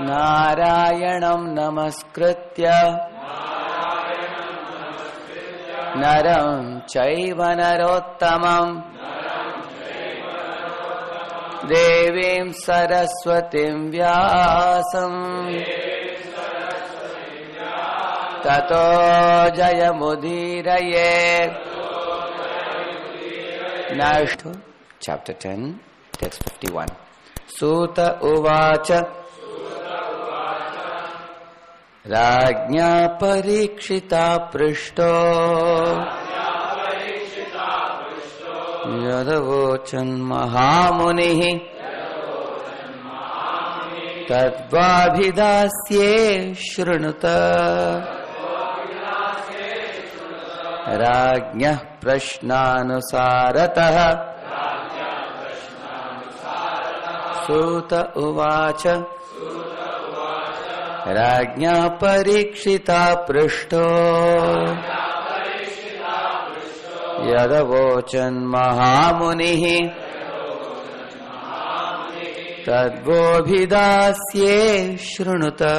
Narayanam namaskritya Naram chaiva narottamam Devim saraswatim vyasam Tato jayamudiraye Nashtu Chapter 10 Text 51 Suta uvacha Rajñā parikṣita prishto Yadavochan mahamunihi Tadvabhidasye shrunuta Rajñah prashnanusarataha Suta uvacha Rajñā parikṣita prishto Yadavochan mahamunihi Tadvobhidasye shrunuta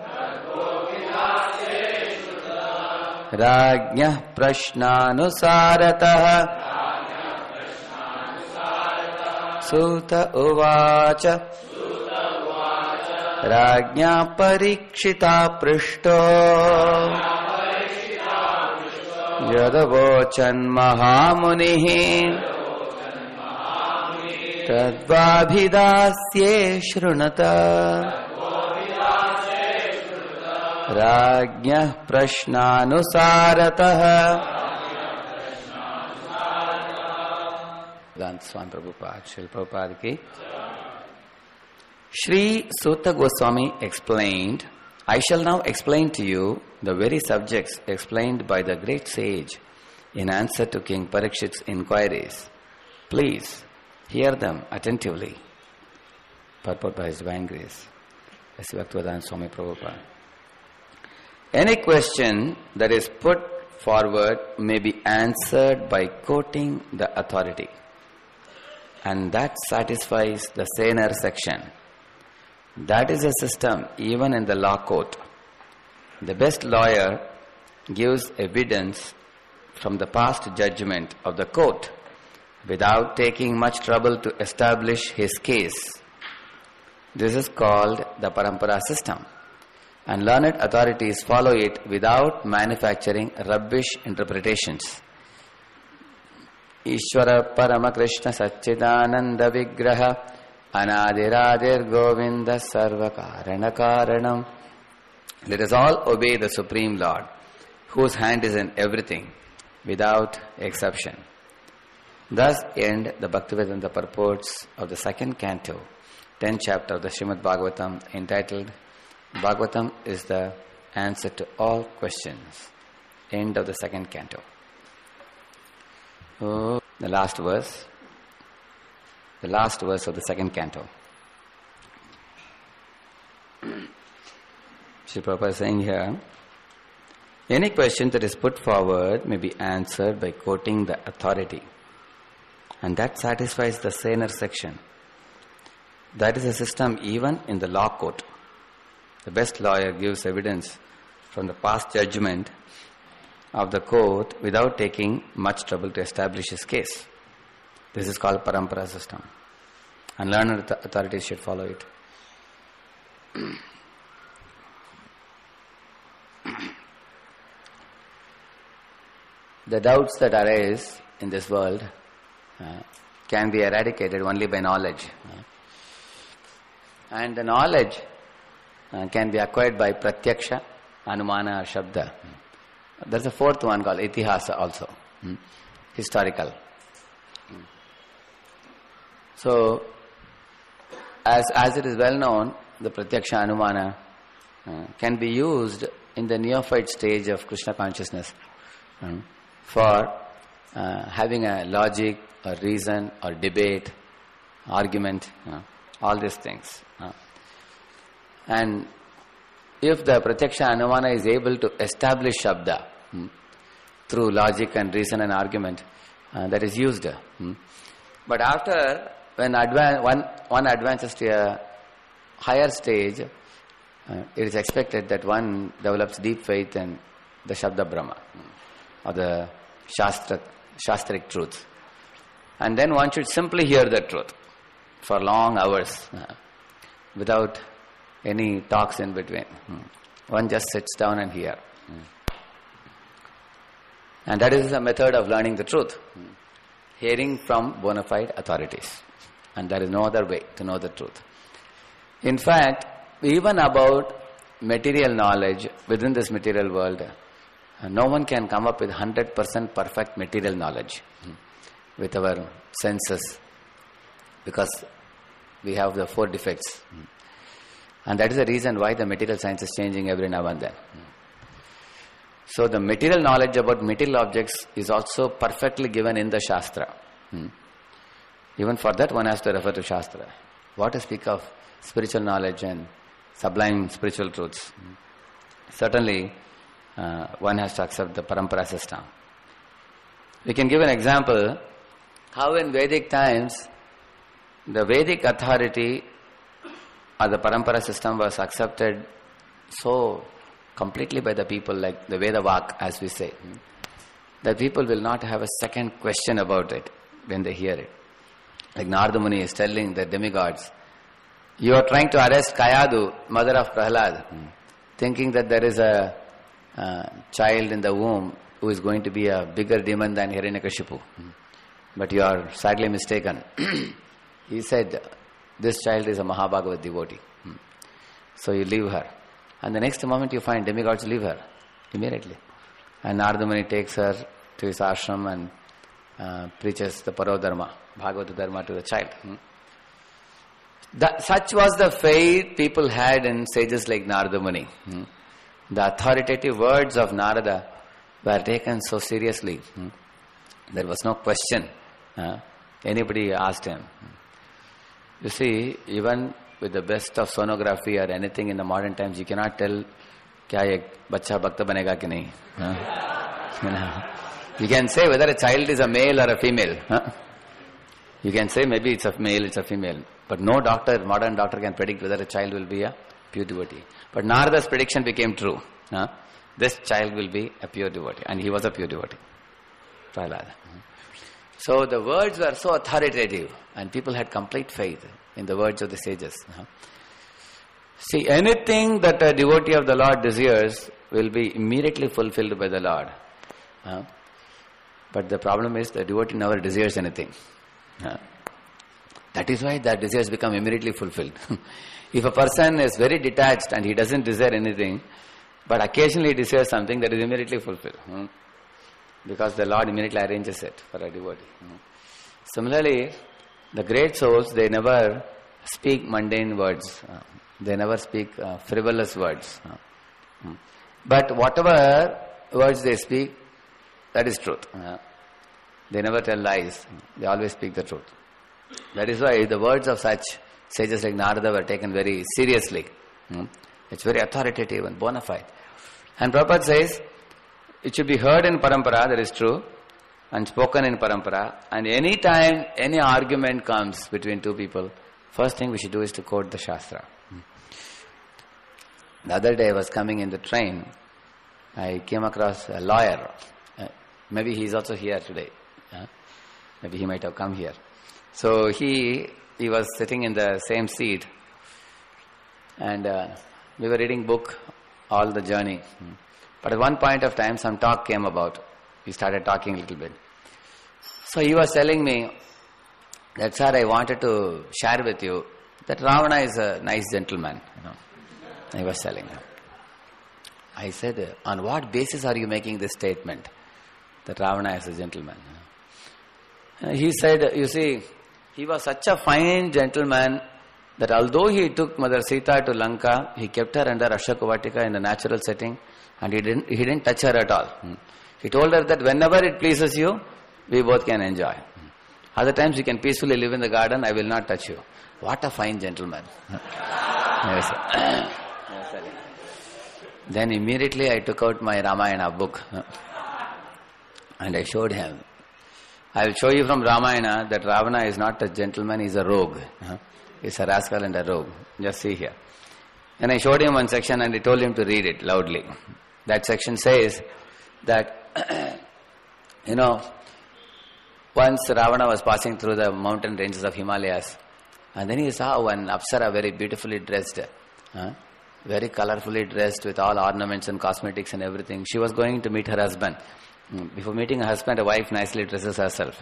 Rajñah prashnanusarataha Suta uvacha Rajñā parikṣita prishto Yadavochan mahamunihi Tadvabhidasye shrunata Rajñah prashnanusarataha Vedanta Swami Prabhupada Srila Prabhupada ki Sri Suta Goswami explained, I shall now explain to you the very subjects explained by the great sage in answer to King Parikshit's inquiries. Please hear them attentively. Purport by His Divine Grace, S. Bhaktivedanta Swami Prabhupada. Any question that is put forward may be answered by quoting the authority, and that satisfies the Sener section. That is a system even in the law court. The best lawyer gives evidence from the past judgment of the court without taking much trouble to establish his case. This is called the Parampara system, and learned authorities follow it without manufacturing rubbish interpretations. Ishvara Paramakrishna Satchidananda Vigraha Anadiradir Govinda Sarva Karana Karanam. Let us all obey the Supreme Lord, whose hand is in everything, without exception. Thus end the Bhaktivedanta purports of the second canto, 10th chapter of the Srimad Bhagavatam, entitled Bhagavatam is the answer to all questions. End of the second canto. Oh, the last verse of the second canto. Sri Prabhupada is saying here, any question that is put forward may be answered by quoting the authority, and that satisfies the Sener section. That is a system even in the law court. The best lawyer gives evidence from the past judgment of the court without taking much trouble to establish his case. This is called Parampara system, and learned authorities should follow it. The doubts that arise in this world can be eradicated only by knowledge. And the knowledge can be acquired by pratyaksha, anumana or shabda. There's a fourth one called itihasa also, historical. So, as it is well known, the pratyaksha, anumana can be used in the neophyte stage of Krishna consciousness for having a logic or reason or debate, argument, all these things. And if the pratyaksha anumana is able to establish shabda through logic and reason and argument, that is used. But after, when one advances to a higher stage, it is expected that one develops deep faith in the Shabda Brahma, or the Shastric truth. And then one should simply hear the truth for long hours, without any talks in between. One just sits down and hear. And that is the method of learning the truth. Hearing from bona fide authorities. And there is no other way to know the truth. In fact, even about material knowledge within this material world, no one can come up with 100% perfect material knowledge with our senses, because we have the 4 defects. And that is the reason why the material science is changing every now and then. So the material knowledge about material objects is also perfectly given in the Shastra. Even for that one has to refer to Shastra. What to speak of spiritual knowledge and sublime spiritual truths? Certainly, one has to accept the parampara system. We can give an example how in Vedic times the Vedic authority or the parampara system was accepted so completely by the people, like the Veda Vak, as we say, that people will not have a second question about it when they hear it. Like Narada Muni is telling the demigods, you are trying to arrest Kayadu, mother of Prahlad, thinking that there is a child in the womb who is going to be a bigger demon than Hiranyakashipu. But you are sadly mistaken. He said, this child is a Mahabhagavad devotee. So you leave her. And the next moment you find demigods leave her immediately. And Narada Muni takes her to his ashram and preaches the Parodharma, Bhagavata Dharma to the child. Such was the faith people had in sages like Narada Muni. The authoritative words of Narada were taken so seriously. There was no question. Anybody asked him. You see, even with the best of sonography or anything in the modern times, you cannot tell kya ek bachcha bhakta banega ki nahi. You can say whether a child is a male or a female. You can say maybe it's a male, it's a female. But no doctor, modern doctor can predict whether a child will be a pure devotee. But Narada's prediction became true. This child will be a pure devotee. And he was a pure devotee. Prahlada. So the words were so authoritative and people had complete faith in the words of the sages. See, anything that a devotee of the Lord desires will be immediately fulfilled by the Lord. But the problem is the devotee never desires anything. That is why that desires become immediately fulfilled. If a person is very detached and he doesn't desire anything, but occasionally he desires something, that is immediately fulfilled. Because the Lord immediately arranges it for a devotee. Similarly, the great souls, they never speak mundane words. They never speak frivolous words. But whatever words they speak, that is truth. They never tell lies. They always speak the truth. That is why the words of such sages like Narada were taken very seriously. It's very authoritative and bona fide. And Prabhupada says, it should be heard in parampara, that is true, and spoken in parampara. And any time any argument comes between two people, first thing we should do is to quote the Shastra. The other day I was coming in the train, I came across a lawyer. Maybe he is also here today. Maybe he might have come here. So he was sitting in the same seat, and we were reading book all the journey. But at one point of time, some talk came about. We started talking a little bit. So he was telling me that, sir, I wanted to share with you that Ravana is a nice gentleman. He was telling me. I said, on what basis are you making this statement that Ravana is a gentleman? He said, you see, he was such a fine gentleman that although he took Mother Sita to Lanka, he kept her under Ashokavatika in the natural setting, and he didn't touch her at all. He told her that whenever it pleases you, we both can enjoy. Other times you can peacefully live in the garden, I will not touch you. What a fine gentleman. Yes. Then immediately I took out my Ramayana book and I showed him. I will show you from Ramayana that Ravana is not a gentleman, he is a rogue. He is a rascal and a rogue. Just see here. And I showed him one section and I told him to read it loudly. That section says that, once Ravana was passing through the mountain ranges of Himalayas, and then he saw one Apsara very beautifully dressed, very colorfully dressed with all ornaments and cosmetics and everything. She was going to meet her husband. Before meeting her husband, a wife nicely dresses herself.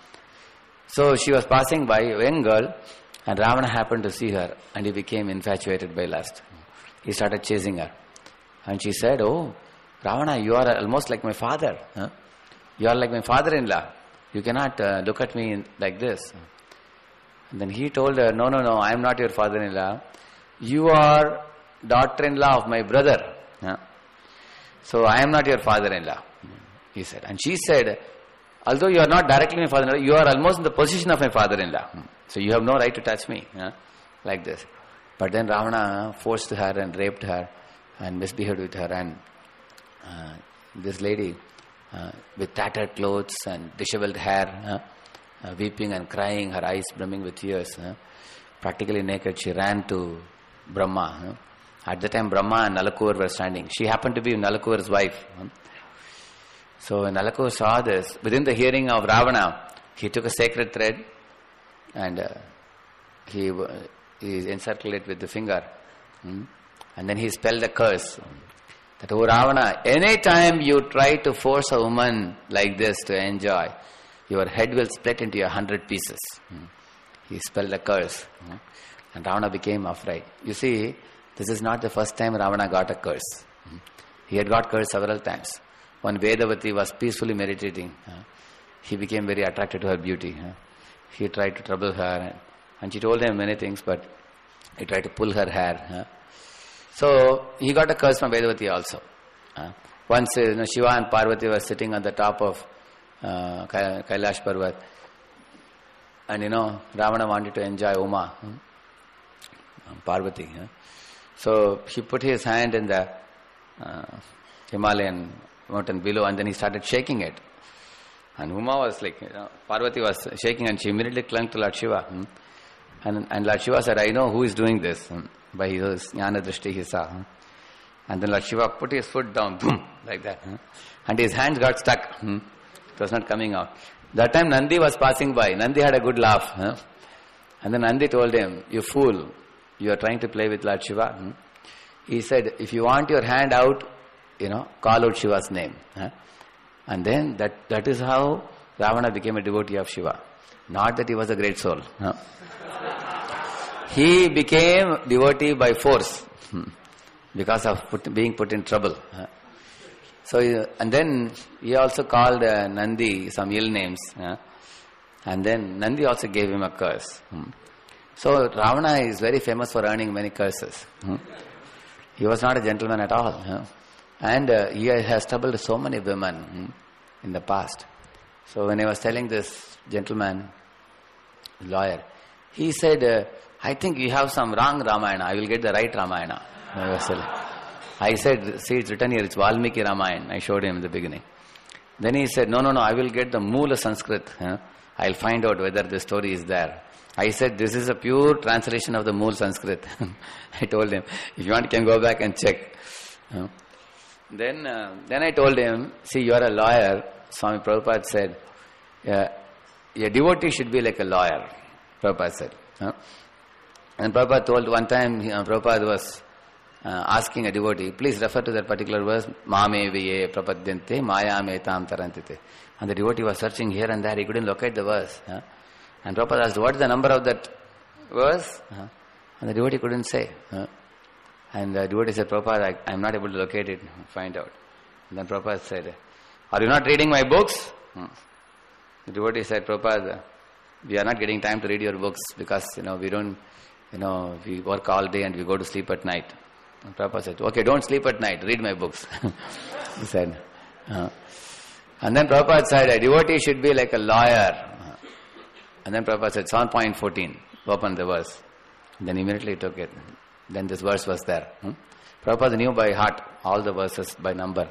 So she was passing by, a young girl, and Ravana happened to see her, and he became infatuated by lust. He started chasing her. And she said, "Oh, Ravana, you are almost like my father. You are like my father-in-law. You cannot look at me like this." And then he told her, No, I am not your father-in-law. You are daughter-in-law of my brother. So I am not your father-in-law, he said. And she said, although you are not directly my father-in-law, you are almost in the position of my father-in-law. So you have no right to touch me, like this. But then Ravana forced her and raped her and misbehaved with her. And this lady, with tattered clothes and disheveled hair, weeping and crying, her eyes brimming with tears, practically naked, she ran to Brahma. At the time, Brahma and Nalakur were standing. She happened to be Nalakur's wife. So when Nalakur saw this, within the hearing of Ravana, he took a sacred thread and he encircled it with the finger. And then he spelled a curse. That, "Oh Ravana, any time you try to force a woman like this to enjoy, your head will split into 100 pieces." He spelled a curse. And Ravana became afraid. You see, this is not the first time Ravana got a curse. He had got cursed several times. When Vedavati was peacefully meditating, he became very attracted to her beauty. He tried to trouble her, and she told him many things, but he tried to pull her hair. So he got a curse from Vedavati also. Once Shiva and Parvati were sitting on the top of Kailash Parvat, and Ravana wanted to enjoy Uma, Parvati. So he put his hand in the Himalayan mountain below, and then he started shaking it. And Uma was like, Parvati was shaking, and she immediately clung to Lord Shiva. And Lord Shiva said, "I know who is doing this." By his jnana drishti he saw. And then Lord Shiva put his foot down, boom, like that. And his hands got stuck. It was not coming out. That time Nandi was passing by. Nandi had a good laugh. And then Nandi told him, "You fool, you are trying to play with Lord Shiva." He said, "If you want your hand out, call out Shiva's name." And then that is how Ravana became a devotee of Shiva. Not that he was a great soul. He became devotee by force because of being put in trouble. So, and then he also called Nandi some ill names. And then Nandi also gave him a curse. So Ravana is very famous for earning many curses. He was not a gentleman at all. And he has troubled so many women in the past. So when I was telling this gentleman, lawyer, he said, "I think you have some wrong Ramayana. I will get the right Ramayana." I said, "See, it's written here, it's Valmiki Ramayana." I showed him in the beginning. Then he said, No, I will get the Moola Sanskrit. I'll find out whether the story is there. I said, "This is a pure translation of the Mool Sanskrit." I told him, "If you want, you can go back and check." Then I told him, "See, you are a lawyer." Swami Prabhupada said, "A devotee should be like a lawyer," Prabhupada said. And Prabhupada told one time, Prabhupada was asking a devotee, "Please refer to that particular verse, Mame viye prapadyante maya metam tarantite." And the devotee was searching here and there, he couldn't locate the verse. And Prabhupada asked, "What is the number of that verse?" And the devotee couldn't say. And the devotee said, "Prabhupada, I am not able to locate it, find out." And then Prabhupada said, "Are you not reading my books?" The devotee said, "Prabhupada, we are not getting time to read your books because, we don't, we work all day and we go to sleep at night." And Prabhupada said, "Okay, don't sleep at night, read my books." He said. And then Prabhupada said, "A devotee should be like a lawyer." And then Prabhupada said, 7.14, open the verse. And then immediately he took it. Then this verse was there. Prabhupada knew by heart all the verses by number.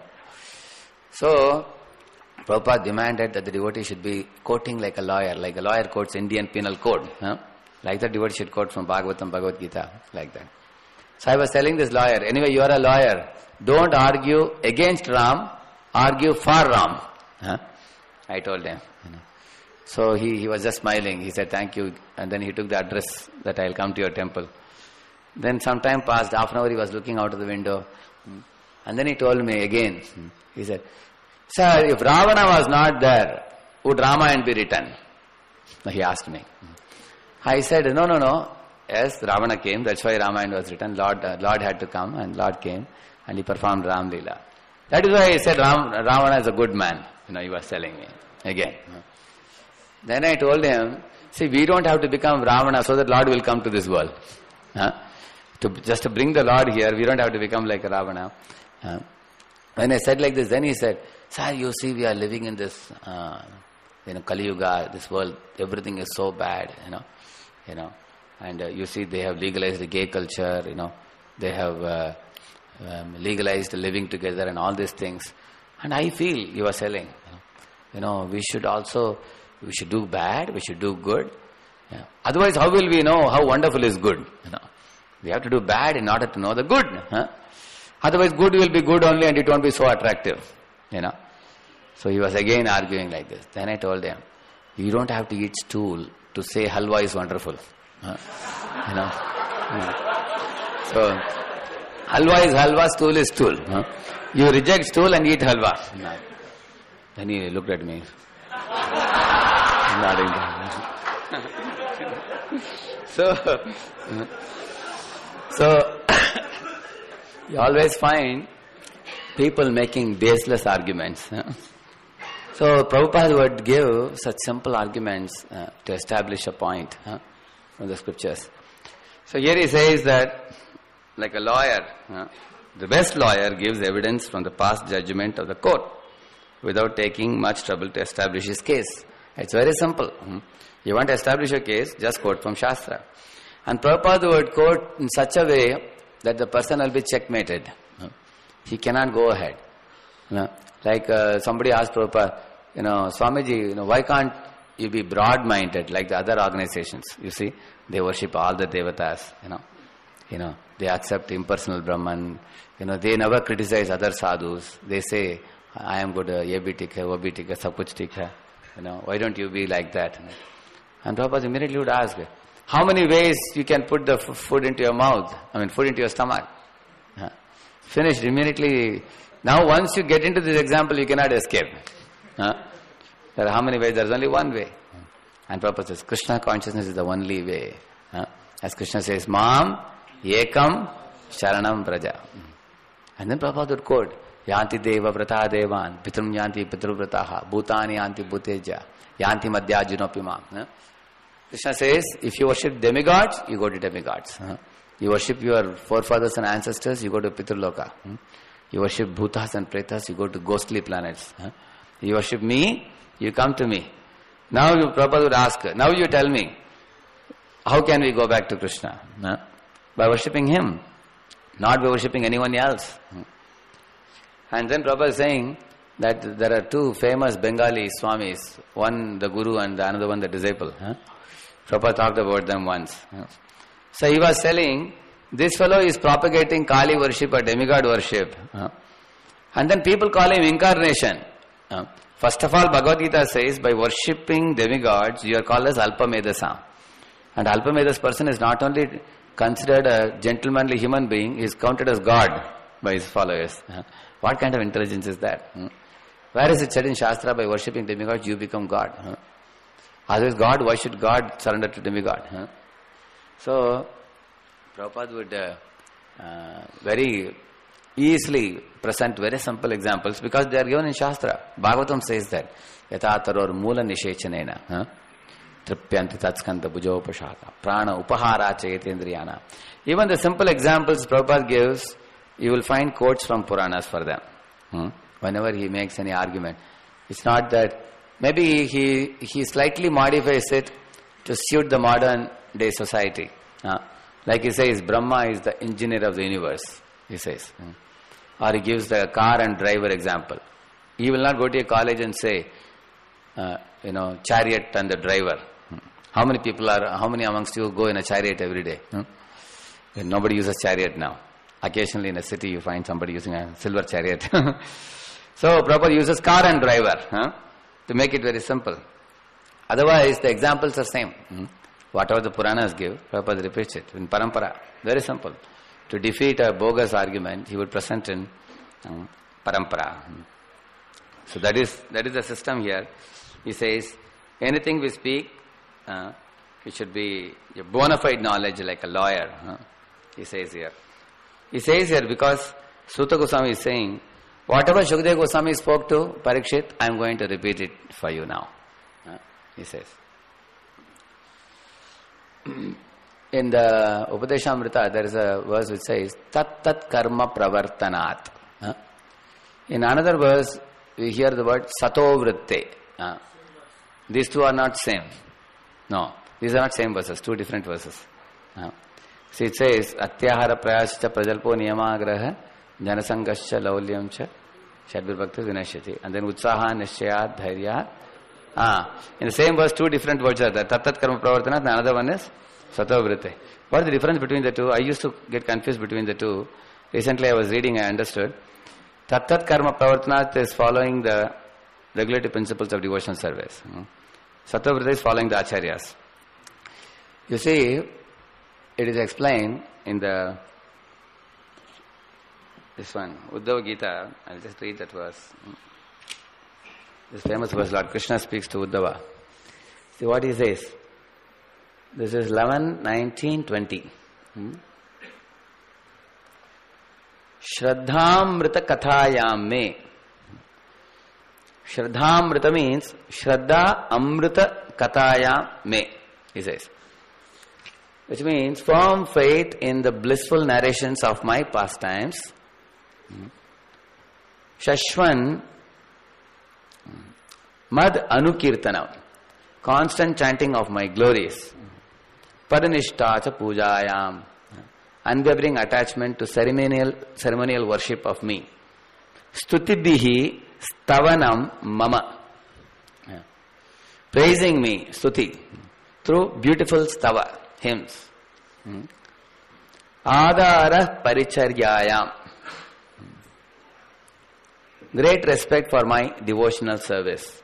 So, Prabhupada demanded that the devotee should be quoting like a lawyer quotes Indian penal code. Like the devotee should quote from Bhagavatam, Bhagavad Gita, like that. So I was telling this lawyer, anyway you are a lawyer, don't argue against Ram, argue for Ram. I told him. So he was just smiling. He said, thank you. And then he took the address that I'll come to your temple. Then some time passed, half an hour he was looking out of the window. And then he told me again, he said, sir, if Ravana was not there, would Ramayana be written? He asked me. I said, no. Yes, Ravana came, that's why Ramayana was written. Lord had to come, and Lord came, and he performed Ram Leela. That is why he said Ravana is a good man. He was telling me again. Then I told him, see, we don't have to become Ravana so that Lord will come to this world. Just to bring the Lord here, we don't have to become like Ravana. When I said like this, then he said, sir, you see, we are living in this, Kali Yuga, this world, everything is so bad, and you see, they have legalized the gay culture, they have legalized living together and all these things. And I feel, you are selling, we should do bad, we should do good. Yeah. Otherwise, how will we know how wonderful is good? We have to do bad in order to know the good. Otherwise, good will be good only and it won't be so attractive. So he was again arguing like this. Then I told him, you don't have to eat stool to say halwa is wonderful. So, halwa is halwa, stool is stool. You reject stool and eat halwa. Then he looked at me. Nodding. So you always find people making baseless arguments. So Prabhupada would give such simple arguments to establish a point from the scriptures. So here he says that, like a lawyer, the best lawyer gives evidence from the past judgment of the court without taking much trouble to establish his case. It's very simple. You want to establish a case, just quote from Shastra. And Prabhupada would quote in such a way that the person will be checkmated. He cannot go ahead. Like somebody asked Prabhupada, Swamiji, why can't you be broad-minded like the other organizations? You see, they worship all the devatas, they accept impersonal Brahman, they never criticize other sadhus. They say, I am good, ye bhi theek hai, wo bhi theek hai, sab kuch theek hai. Why don't you be like that? And Prabhupada immediately would ask, how many ways you can put the food into your mouth? Food into your stomach. Finished immediately. Now once you get into this example, you cannot escape. There are how many ways? There is only one way. And Prabhupada says, Krishna consciousness is the only way. As Krishna says, Mam, Ekam, Sharanam Braja. And then Prabhupada would quote, Yanti Deva Vrata Devan, Pitrum Yanti Pitru Vrataha, Bhutani Yanti Bhuteja, Yanti Madhyajinopi Mam. Krishna says, if you worship demigods, you go to demigods. You worship your forefathers and ancestors, you go to Pitraloka. You worship Bhutas and Pretas, you go to ghostly planets. You worship me, you come to me. Now Prabhupada would ask, now you tell me, how can we go back to Krishna? By worshipping him, not by worshipping anyone else. And then Prabhupada is saying that there are two famous Bengali Swamis, one the Guru and the another one the disciple. Prabhupada talked about them once. So he was telling, this fellow is propagating Kali worship or demigod worship. And then people call him incarnation. First of all, Bhagavad Gita says, by worshipping demigods, you are called as Alpamedasa. And Alpamedas person is not only considered a gentlemanly human being, he is counted as God by his followers. What kind of intelligence is that? Where is it said in Shastra, by worshipping demigods, you become God? Otherwise, God, why should God surrender to demigod? So, Prabhupada would very easily present very simple examples because they are given in Shastra. Bhagavatam says that, Yata taror mula nishechanena, tripyanti tatskanta bhujopashata, prana upahara chayetendriyana. Even the simple examples Prabhupada gives, you will find quotes from Puranas for them. Whenever he makes any argument. It's not that, maybe he slightly modifies it to suit the modern day society. Like he says, Brahma is the engineer of the universe, he says. Or he gives the car and driver example. He will not go to a college and say, chariot and the driver. How many amongst you go in a chariot every day? Nobody uses chariot now. Occasionally in a city you find somebody using a silver chariot. So Prabhupada uses car and driver to make it very simple. Otherwise the examples are same. Whatever the Puranas give, Prabhupada repeats it in parampara. Very simple. To defeat a bogus argument, he would present in parampara. So that is the system here. He says, anything we speak, it should be a bona fide knowledge like a lawyer. He says here. He says here because Suta Goswami is saying, whatever Shukadeva Goswami spoke to Parikshit, I am going to repeat it for you now. He says. In the Upadeshamrita, there is a verse which says, Tat Tat Karma Pravartanat. In another verse, we hear the word Sato Vritte. These two are not same. No, these are not same verses, two different verses. See, it says, Atyahara Prayascha Prajalpo Niyamagraha Janasangascha Laulyamcha Shadvir Bhakti Vinashyati. And then Utsaha Nishayat Dhairya. In the same verse, two different words are there. Tat Tat Karma Pravartanat and another one is Sato Vritte. What is the difference between the two? I used to get confused between the two. Recently I was reading, I understood. Tat Tat Karma Pravartanat is following the regulative principles of devotional service. Sato Vritte is following the acharyas. You see, it is explained in this one, Uddhava Gita. I'll just read that verse. This famous verse, Lord Krishna speaks to Uddhava. See what he says. This is 11, 19, 20. Shraddhamrita kathayam me. Shraddhamrita means Shraddha Amrita kathayam me, he says. Which means firm faith in the blissful narrations of my pastimes. Shashvan Mad Anukirtanam, constant chanting of my glories. Paranishtacha Pujayam, unwavering attachment to ceremonial worship of me. Stutibihi Stavanam Mama, praising me, Stuti, through beautiful stava, hymns. Adara Paricharyayam, great respect for my devotional service.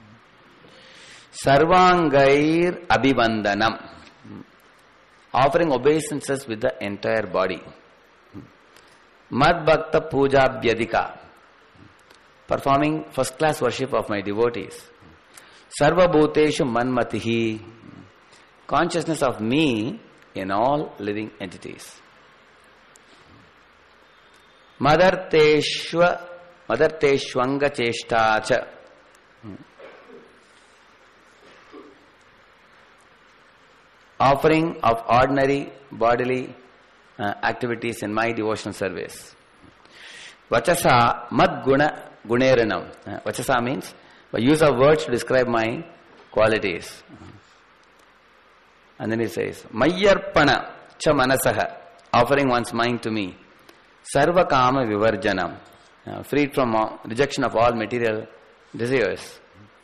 Sarvangair Abhivandanam, offering obeisances with the entire body. Mad Bhakta Puja Bhyadika, performing first class worship of my devotees. Sarva Bhuteshu Manmatihi, consciousness of me in all living entities. Madarteshvanga Cheshtacha, offering of ordinary bodily activities in my devotional service. Vachasa Mad Guna Guneranam. Vachasa means by use of words to describe my qualities. And then he says, Mayyarpana Cha Manasaha, offering one's mind to me. Sarva Kama Vivarjanam, freed from rejection of all material desires.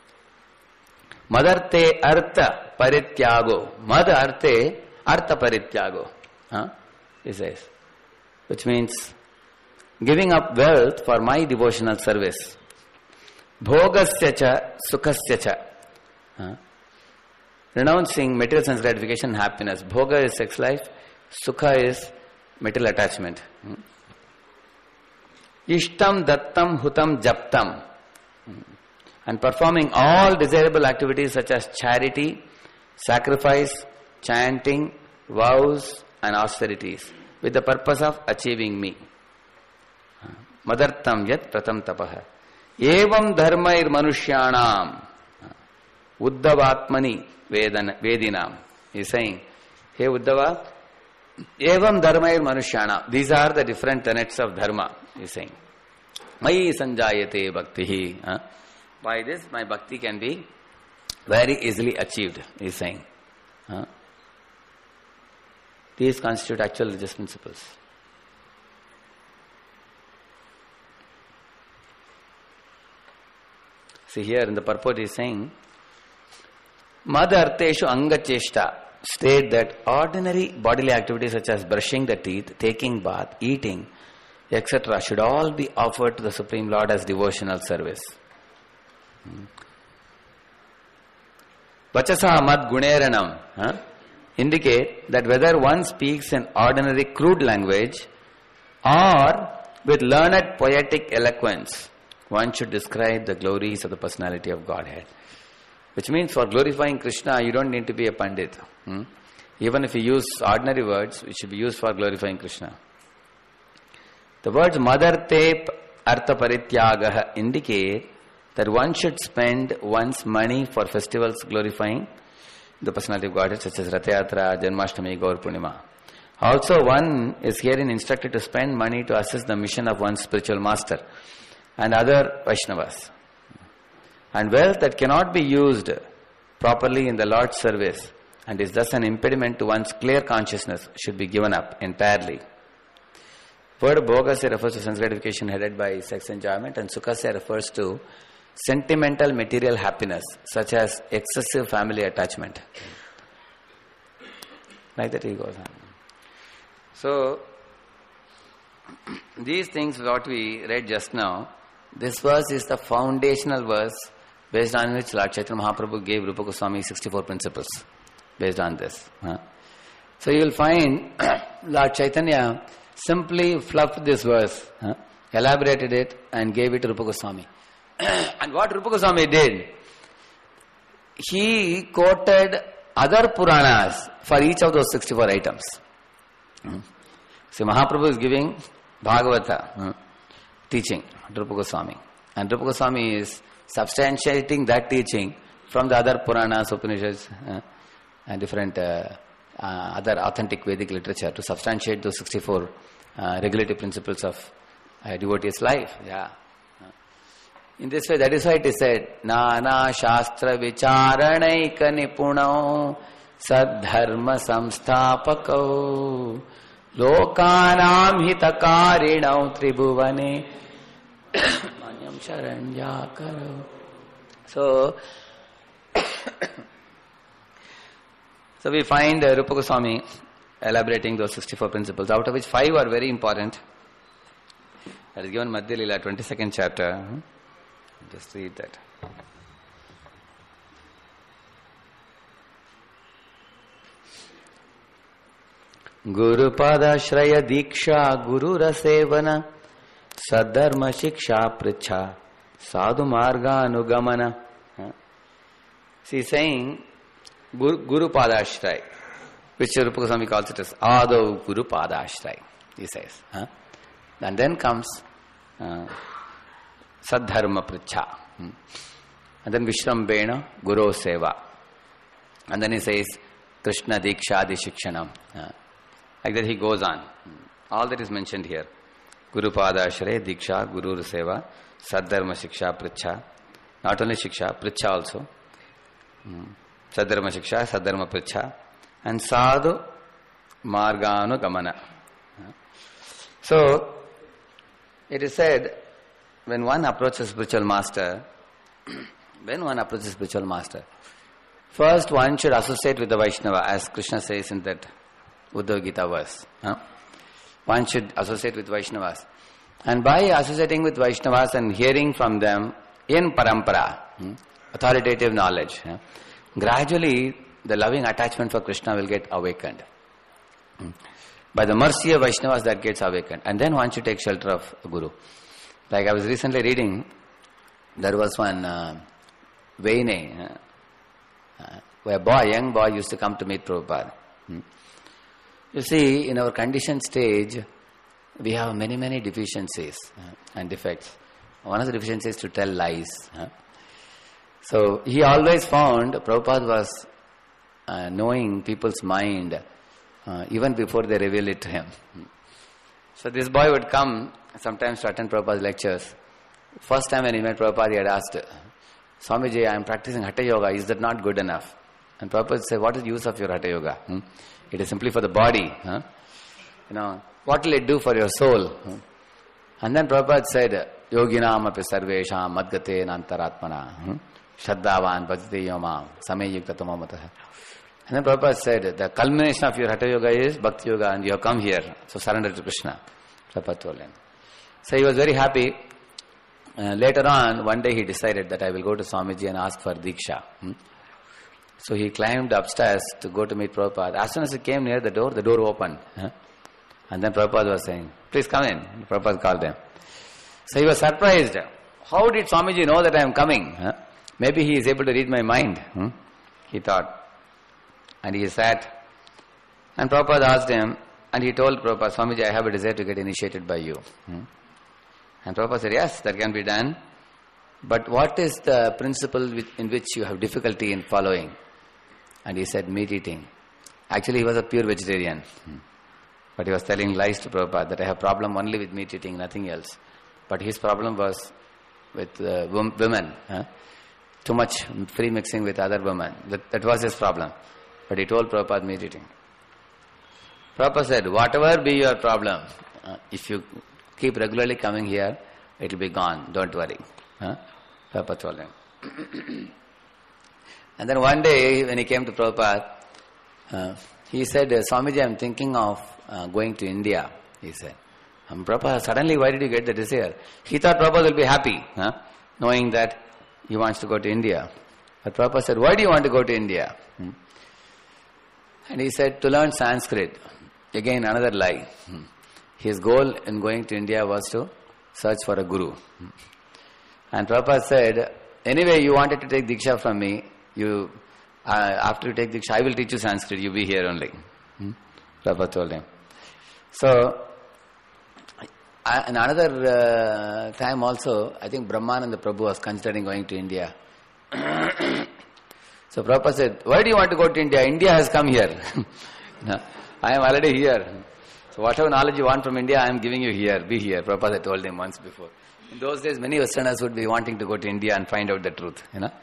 Madarte Artha Parityago. Mad Arte Artha Parityago. He says. Which means giving up wealth for my devotional service. Bhogasya cha Sukhasya cha. Renouncing material sense gratification and happiness. Bhoga is sex life. Sukha is material attachment. Ishtam Dattam Hutam Japtam. And performing all desirable activities such as charity, sacrifice, chanting, vows and austerities with the purpose of achieving me. Madartam yat pratam tapaha. Evam dharmair manushyanam Uddhavatmani vedinam. He is saying, hey Uddhava, evam dharmair manushyana. These are the different tenets of dharma. He is saying. Mayi sanjayate bhaktihi. By this, my bhakti can be very easily achieved, he is saying. These constitute actual religious principles. See here in the purport he is saying, Mad arteshu anga cheshta state that ordinary bodily activities such as brushing the teeth, taking bath, eating, etc. should all be offered to the Supreme Lord as devotional service. Vachasa mad guneranam indicate that whether one speaks in ordinary crude language or with learned poetic eloquence, one should describe the glories of the personality of Godhead. Which means for glorifying Krishna, you don't need to be a Pandit. Even if you use ordinary words, it should be used for glorifying Krishna. The words Madarte Artha Parityagaha indicate that one should spend one's money for festivals glorifying the personality of Godhead, such as Ratha Yatra, Janmashtami, Gaur Purnima. Also, one is herein instructed to spend money to assist the mission of one's spiritual master and other Vaishnavas. And wealth that cannot be used properly in the Lord's service and is thus an impediment to one's clear consciousness should be given up entirely. Word Bhogasya refers to sense gratification headed by sex enjoyment, and Sukhasya refers to sentimental material happiness such as excessive family attachment. Like that he goes on. So, these things what we read just now, this verse is the foundational verse based on which Lord Chaitanya Mahaprabhu gave Rupa Goswami 64 principles based on this. So you will find Lord Chaitanya simply fluffed this verse, elaborated it and gave it to Rupa Goswami. And what Rupa Goswami did, he quoted other Puranas for each of those 64 items. So Mahaprabhu is giving Bhagavata teaching to Rupa Goswami, and Rupa Goswami is substantiating that teaching from the other Puranas, Upanishads and different other authentic Vedic literature to substantiate those 64 regulative principles of a devotee's life. In this way, that is why it is said, Nana Shastra Vicharanaika Nipunau Saddharma Samsthapakau Lokanam Hitakarinau Tribhuvane Manyam Sharanyakarau. So we find Rupa Goswami elaborating those 64 principles, out of which 5 are very important. That is given Madhya Lila, 22nd chapter. Just read that. Guru Pada Shraya Diksha Guru Rasevana Sadharma Shiksha Pricha Sadhu Marga Anugamana. She is saying Guru Pada Shray, which Rupa Goswami calls it as Ado Guru Pada Shray, he says. And then comes Sadharma Pricha. And then Vishrambena Guru Seva. And then he says Krishna Diksha Adi Shikshanam. Like that he goes on. All that is mentioned here. Guru Pada Shray, Diksha, Guru Seva, Sadharma Shiksha, Pricha. Not only Shiksha, Pricha also. Sadharma Shiksha, Sadharma Pricha. And Sadhu Marganu Gamana. So, it is said, when one approaches spiritual master, first one should associate with the Vaishnava, as Krishna says in that Uddhava Gita verse. One should associate with Vaishnavas. And by associating with Vaishnavas and hearing from them in parampara, authoritative knowledge, gradually the loving attachment for Krishna will get awakened. By the mercy of Vaishnavas, that gets awakened. And then one should take shelter of Guru. Like I was recently reading, there was one Vaine, where a young boy used to come to meet Prabhupada. You see, in our conditioned stage, we have many deficiencies and defects. One of the deficiencies is to tell lies. So he always found Prabhupada was knowing people's mind even before they reveal it to him. So this boy would come sometimes to attend Prabhupada's lectures. First time when he met Prabhupada, he had asked, Swamiji, I am practicing Hatha Yoga, is that not good enough? And Prabhupada said, what is the use of your Hatha Yoga? It is simply for the body. What will it do for your soul? And then Prabhupada said, Yoginam api sarvesham madgate nantaratmana Shraddhavan bhajate yomam samay yukta tamamataha. And then Prabhupada said, the culmination of your Hatha Yoga is Bhakti Yoga, and you have come here, so surrender to Krishna. Prabhupada told him. So he was very happy. Later on, one day he decided that I will go to Swamiji and ask for Diksha. So he climbed upstairs to go to meet Prabhupada. As soon as he came near the door opened. And then Prabhupada was saying, please come in. Prabhupada called him. So he was surprised. How did Swamiji know that I am coming? Maybe he is able to read my mind. He thought. And he sat. And Prabhupada asked him, and he told Prabhupada, Swamiji, I have a desire to get initiated by you. And Prabhupada said, yes, that can be done. But what is the principle in which you have difficulty in following? And he said, meat eating. Actually, he was a pure vegetarian. But he was telling lies to Prabhupada that I have problem only with meat eating, nothing else. But his problem was with women. Too much free mixing with other women. That was his problem. But he told Prabhupada meat eating. Prabhupada said, whatever be your problem, if you keep regularly coming here, it will be gone. Don't worry. Prabhupada told him. And then one day when he came to Prabhupada, he said, Swamiji, I am thinking of going to India, he said. And Prabhupada, suddenly why did you get the desire? He thought Prabhupada will be happy, knowing that he wants to go to India. But Prabhupada said, why do you want to go to India? And he said, to learn Sanskrit. Again, another lie. His goal in going to India was to search for a guru. And Prabhupada said, anyway, you wanted to take Diksha from me. After you take Diksha, I will teach you Sanskrit. You be here only. Prabhupada told him. So, in another time also, I think Brahmananda Prabhu was considering going to India. So Prabhupada said, why do you want to go to India? India has come here. I am already here. So whatever knowledge you want from India, I am giving you here. Be here. Prabhupada told him once before. In those days, many Westerners would be wanting to go to India and find out the truth.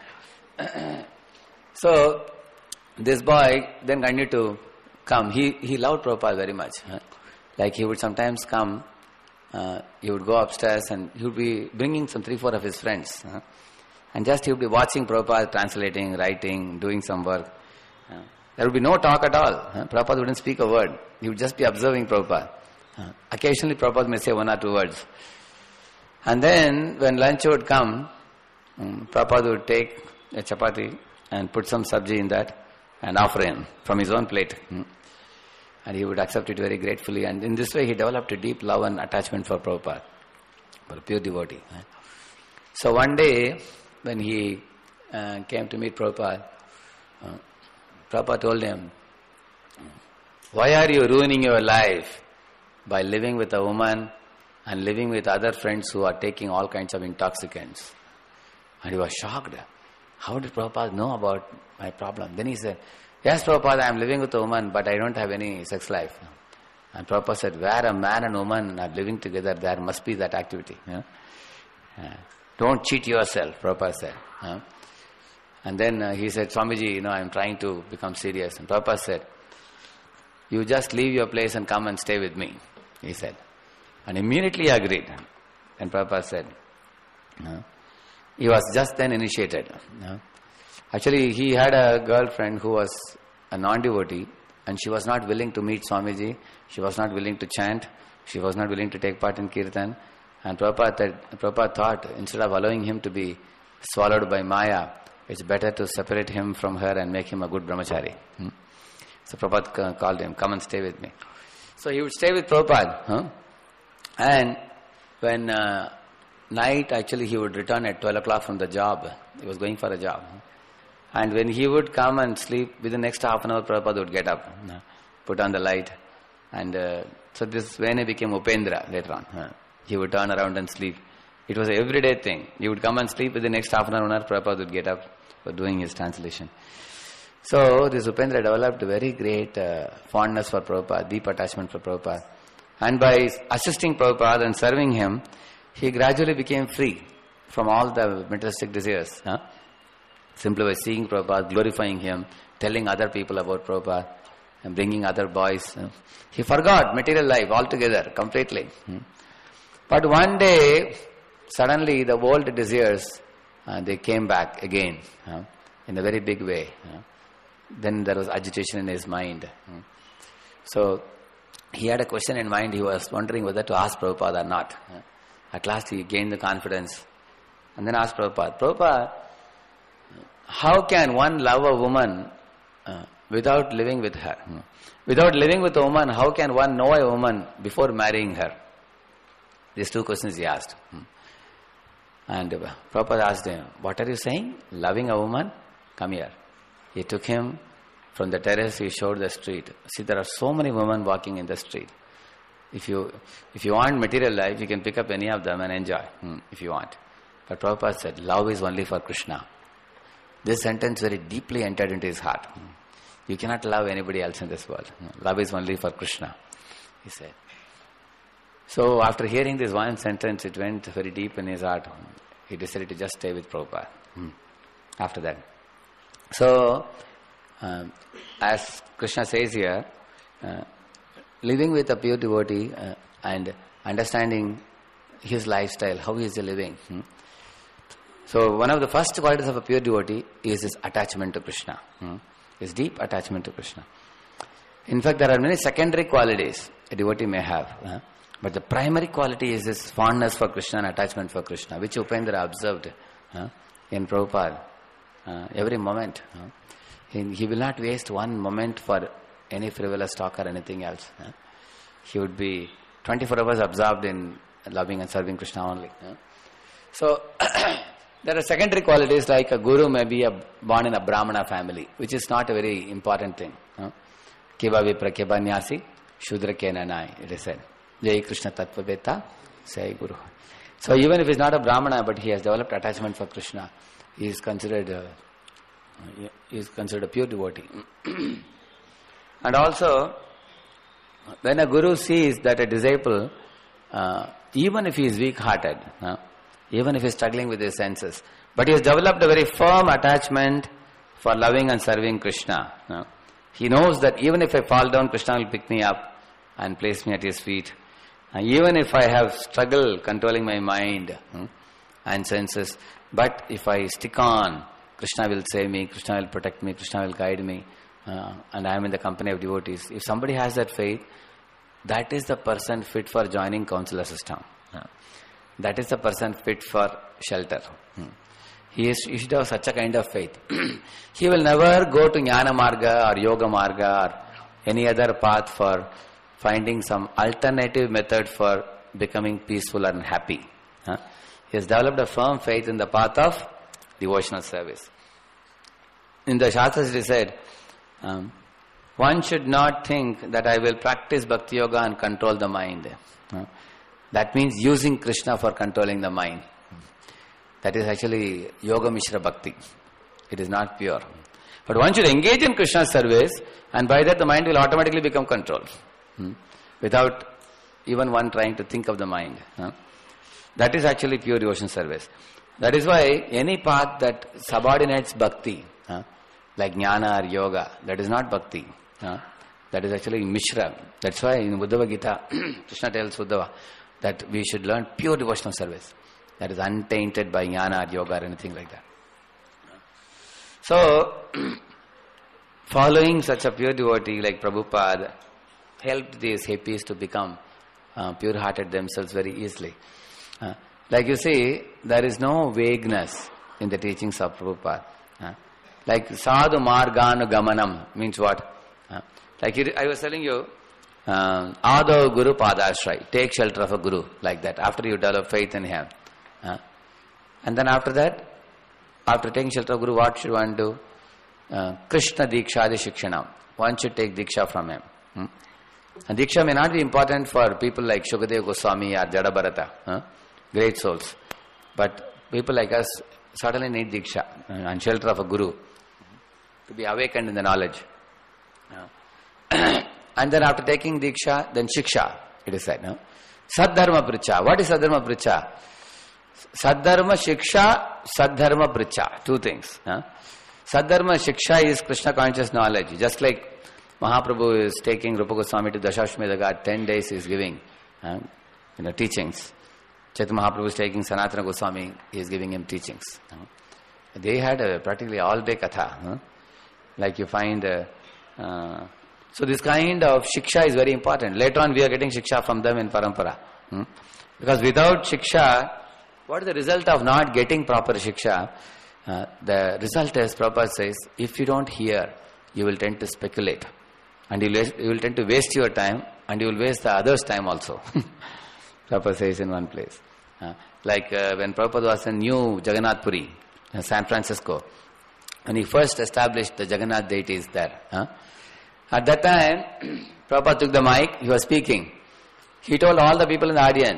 So this boy then continued to come. He loved Prabhupada very much. Like he would sometimes come, he would go upstairs and he would be bringing some 3-4 of his friends. And just he would be watching Prabhupada translating, writing, doing some work. There would be no talk at all. Prabhupada wouldn't speak a word. He would just be observing Prabhupada. Occasionally Prabhupada may say 1 or 2 words. And then when lunch would come, Prabhupada would take a chapati and put some sabji in that and offer him from his own plate. And he would accept it very gratefully. And in this way he developed a deep love and attachment for Prabhupada, for a pure devotee. So one day when he came to meet Prabhupada, Prabhupada told him, why are you ruining your life by living with a woman and living with other friends who are taking all kinds of intoxicants? And he was shocked. How did Prabhupada know about my problem? Then he said, yes, Prabhupada, I am living with a woman, but I don't have any sex life. And Prabhupada said, where a man and woman are living together, there must be that activity. Don't cheat yourself, Prabhupada said. And then he said, Swamiji, I am trying to become serious. And Prabhupada said, you just leave your place and come and stay with me, he said. And immediately he agreed. And Prabhupada said, he was just then initiated. Actually, he had a girlfriend who was a non-devotee, and she was not willing to meet Swamiji. She was not willing to chant. She was not willing to take part in kirtan. And Prabhupada thought, instead of allowing him to be swallowed by Maya, it's better to separate him from her and make him a good brahmachari. So Prabhupada called him, come and stay with me. So he would stay with Prabhupada. And when night, actually he would return at 12 o'clock from the job. He was going for a job. And when he would come and sleep, within the next half an hour, Prabhupada would get up, put on the light. And so this when he became Upendra later on. He would turn around and sleep. It was an everyday thing. He would come and sleep, within the next half an hour, Prabhupada would get up for doing his translation. So this Upendra developed a very great fondness for Prabhupada, deep attachment for Prabhupada. And by assisting Prabhupada and serving him, he gradually became free from all the materialistic desires. Simply by seeing Prabhupada, glorifying him, telling other people about Prabhupada, and bringing other boys. He forgot material life altogether, completely. But one day, suddenly the old desires, they came back again, in a very big way. Then there was agitation in his mind. So he had a question in mind. He was wondering whether to ask Prabhupada or not. At last he gained the confidence and then asked Prabhupada, Prabhupada, how can one love a woman without living with her? Without living with a woman, how can one know a woman before marrying her? These two questions he asked. And Prabhupada asked him, what are you saying? Loving a woman? Come here. He took him from the terrace, he showed the street. See, there are so many women walking in the street. If you want material life, you can pick up any of them and enjoy, if you want. But Prabhupada said, love is only for Krishna. This sentence very deeply entered into his heart. You cannot love anybody else in this world. Love is only for Krishna, he said. So after hearing this one sentence, it went very deep in his heart. He decided to just stay with Prabhupada after that. So, as Krishna says here, living with a pure devotee and understanding his lifestyle, how he is living. So, one of the first qualities of a pure devotee is his attachment to Krishna. His deep attachment to Krishna. In fact, there are many secondary qualities a devotee may have. But the primary quality is his fondness for Krishna and attachment for Krishna, which Upendra observed in Prabhupada. Every moment. He will not waste one moment for any frivolous talk or anything else. He would be 24 hours absorbed in loving and serving Krishna only. So, there are secondary qualities like a guru may be born in a Brahmana family, which is not a very important thing. Kiva vipra kiva nyasi, shudra kena nai, it is said. Jai Krishna Tattva Beta, say Guru. So even if he is not a Brahmana, but he has developed attachment for Krishna, he is considered a pure devotee. And also, when a guru sees that a disciple, even if he is weak-hearted, even if he is struggling with his senses, but he has developed a very firm attachment for loving and serving Krishna. He knows that even if I fall down, Krishna will pick me up and place me at his feet. Even if I have struggled controlling my mind and senses, but if I stick on, Krishna will save me, Krishna will protect me, Krishna will guide me, and I am in the company of devotees. If somebody has that faith, that is the person fit for joining counselor system. That is the person fit for shelter. He should have such a kind of faith. He will never go to Jnana Marga or Yoga Marga or any other path for finding some alternative method for becoming peaceful and happy. He has developed a firm faith in the path of devotional service. In the Shastras it is said, one should not think that I will practice Bhakti Yoga and control the mind. That means using Krishna for controlling the mind. That is actually Yoga Mishra Bhakti. It is not pure. But one should engage in Krishna's service, and by that the mind will automatically become controlled. Without even one trying to think of the mind. That is actually pure devotion service. That is why any path that subordinates bhakti, like jnana or yoga, that is not bhakti. That is actually Mishra. That's why in Uddhava Gita, Krishna tells Uddhava that we should learn pure devotional service. That is untainted by jnana or yoga or anything like that. So, following such a pure devotee like Prabhupada helped these hippies to become pure-hearted themselves very easily. Like you see, there is no vagueness in the teachings of Prabhupada. Like sadhu marganu gamanam means what? I was telling you, adav guru padashray, take shelter of a guru, like that, after you develop faith in him. And then after that, after taking shelter of guru, what should one do? Krishna Dikshadi Shikshanam. One should take Diksha from him. And Diksha may not be important for people like Shukadeva Goswami or Jadabharata, great souls. But people like us certainly need Diksha and shelter of a Guru to be awakened in the knowledge. And then after taking Diksha, then Shiksha, it is said. Saddharma Pricha. What is Saddharma Pricha? Saddharma Shiksha, Saddharma Pricha. Two things. Saddharma Shiksha is Krishna conscious knowledge. Just like Mahaprabhu is taking Rupa Goswami to Dashashmedha Ghat, 10 days he is giving teachings. Chaitanya Mahaprabhu is taking Sanatana Goswami, he is giving him teachings. They had a practically all day katha. Like you find... so this kind of shiksha is very important. Later on we are getting shiksha from them in parampara. Because without shiksha, what is the result of not getting proper shiksha? The result is, Prabhupada says, if you don't hear, you will tend to speculate. And you will tend to waste your time, and you will waste the others' time also. Prabhupada says in one place. Like when Prabhupada was in New Jagannath Puri, San Francisco, when he first established the Jagannath deities there. At that time, Prabhupada took the mic, he was speaking. He told all the people in the audience,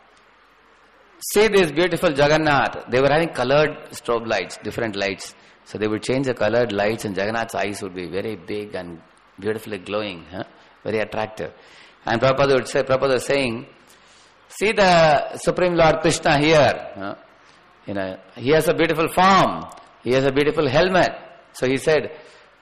see this beautiful Jagannath. They were having colored strobe lights, different lights. So they would change the colored lights and Jagannath's eyes would be very big and beautifully glowing, very attractive. And Prabhupada was saying, see the Supreme Lord Krishna here. He has a beautiful form. He has a beautiful helmet. So he said,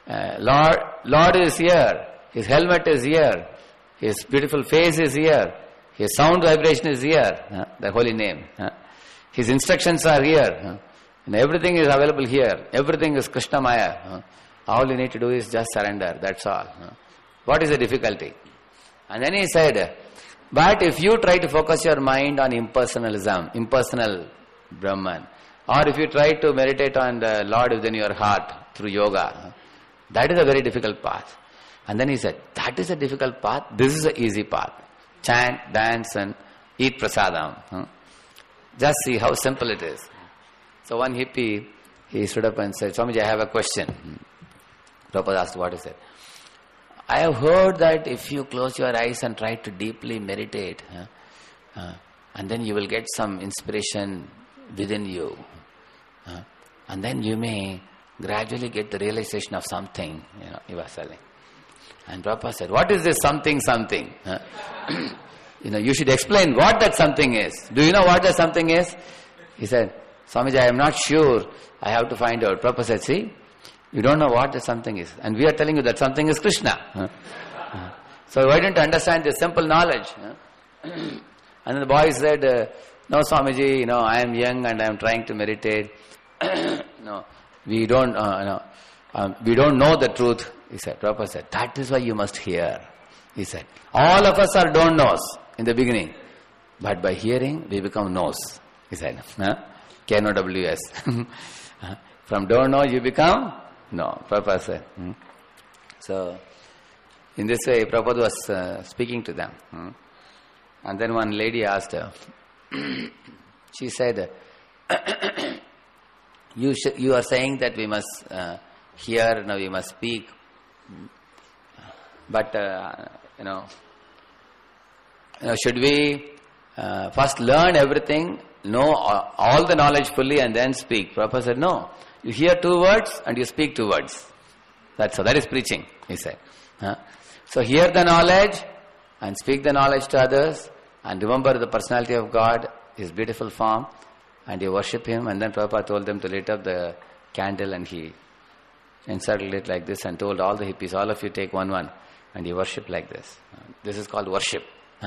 Lord is here. His helmet is here. His beautiful face is here. His sound vibration is here. The holy name. His instructions are here. And everything is available here. Everything is Krishna Maya. All you need to do is just surrender. That's all. What is the difficulty? And then he said, but if you try to focus your mind on impersonalism, impersonal Brahman, or if you try to meditate on the Lord within your heart through yoga, that is a very difficult path. And then he said, that is a difficult path, this is an easy path. Chant, dance and eat prasadam. Just see how simple it is. So one hippie, he stood up and said, Swamiji, I have a question. Prabhupada asked, what is it? I have heard that if you close your eyes and try to deeply meditate, and then you will get some inspiration within you. And then you may gradually get the realization of something, he was telling. And Prabhupada said, what is this something? You should explain what that something is. Do you know what that something is? He said, Swamiji, I am not sure. I have to find out. Prabhupada said, see, you don't know what that something is. And we are telling you that something is Krishna. So why don't you understand this simple knowledge? And then the boy said, no Swamiji, I am young and I am trying to meditate. No, we don't know the truth. He said, Prabhupada said, that is why you must hear. He said, all of us are don't knows in the beginning. But by hearing, we become knows. He said, K-N-O-W-S. From don't know, you become no. Prabhupada said. So, in this way, Prabhupada was speaking to them. And then one lady asked her, she said, you are saying that we must hear, now we must speak. But, should we first learn everything, know all the knowledge fully and then speak? Prabhupada said, no. You hear 2 words and you speak 2 words. That's all. That is preaching, he said. So hear the knowledge and speak the knowledge to others and remember the personality of God, His beautiful form, and you worship Him. And then Prabhupada told them to light up the candle and he encircled it like this and told all the hippies, all of you take one and you worship like this. This is called worship.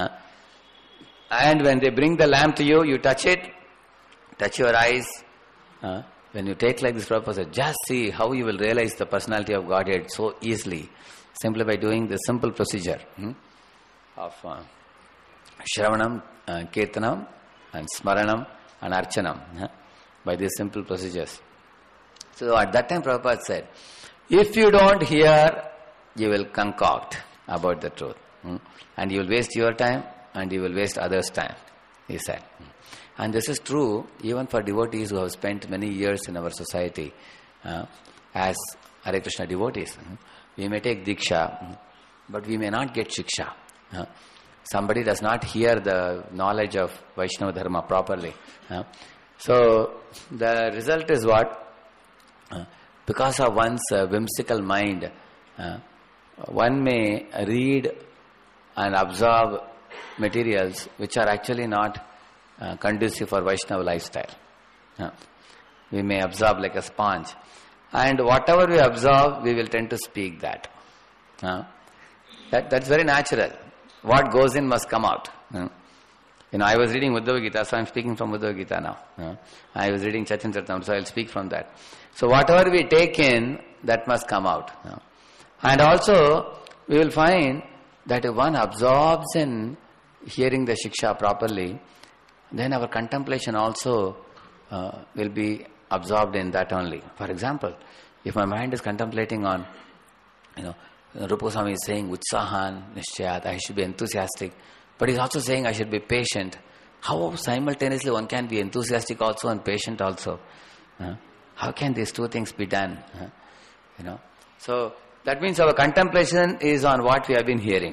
And when they bring the lamp to you, you touch it, touch your eyes. When you take like this, Prabhupada said, just see how you will realize the personality of Godhead so easily, simply by doing the simple procedure of Shravanam, Kirtanam, and Smaranam, and Archanam, by these simple procedures. So at that time Prabhupada said, if you don't hear, you will concoct about the truth. And you will waste your time and you will waste others' time, he said. And this is true even for devotees who have spent many years in our society as Hare Krishna devotees. We may take Diksha, but we may not get Shiksha. Somebody does not hear the knowledge of Vaishnava Dharma properly. So the result is what? Because of one's whimsical mind, one may read and absorb materials which are actually not conducive for Vaishnava lifestyle. We may absorb like a sponge. And whatever we absorb, we will tend to speak that. That's very natural. What goes in must come out. I was reading Uddhava Gita, so I'm speaking from Uddhava Gita now. I was reading Chaitanya Charitamrita, so I'll speak from that. So whatever we take in, that must come out. And also, we will find that if one absorbs in hearing the Shiksha properly, then our contemplation also will be absorbed in that only. For example, if my mind is contemplating on, Rupa Goswami is saying, Utsahan, Nishchayat, I should be enthusiastic, but he's also saying I should be patient. How simultaneously one can be enthusiastic also and patient also? How can these two things be done? So, that means our contemplation is on what we have been hearing.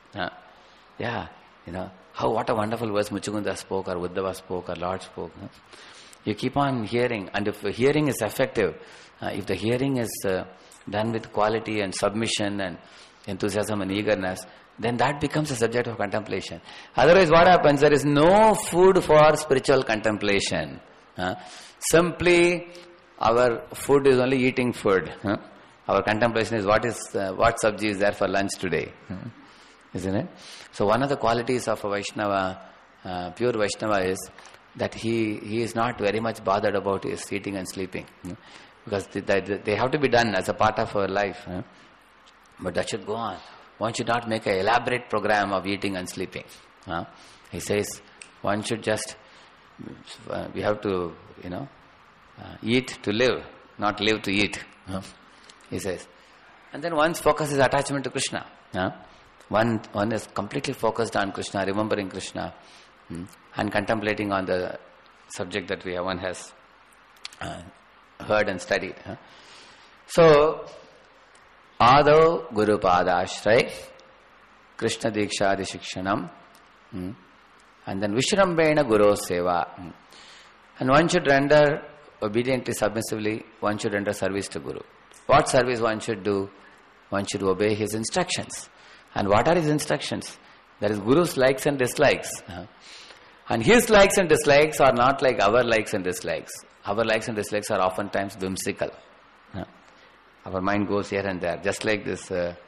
What a wonderful verse Muchukunda spoke, or Uddhava spoke, or Lord spoke. You keep on hearing, and if hearing is effective, if the hearing is done with quality and submission and enthusiasm and eagerness, then that becomes a subject of contemplation. Otherwise what happens? There is no food for spiritual contemplation. Simply our food is only eating food. Our contemplation is what sabji is there for lunch today. Isn't it? So one of the qualities of a Vaishnava, pure Vaishnava, is that he is not very much bothered about his eating and sleeping. Because they have to be done as a part of our life. But that should go on. One should not make an elaborate program of eating and sleeping. He says one should just, we have to, eat to live, not live to eat. He says. And then one's focus is attachment to Krishna. One is completely focused on Krishna, remembering Krishna, and contemplating on the subject that one has heard and studied. So, Adav Guru Padashray, Krishna Diksha Shikshanam, and then Vishrambena Guru Seva. And one should render obediently, submissively, one should render service to Guru. What service one should do? One should obey his instructions. And what are his instructions? That is Guru's likes and dislikes. And his likes and dislikes are not like our likes and dislikes. Our likes and dislikes are oftentimes whimsical. Our mind goes here and there. Just like this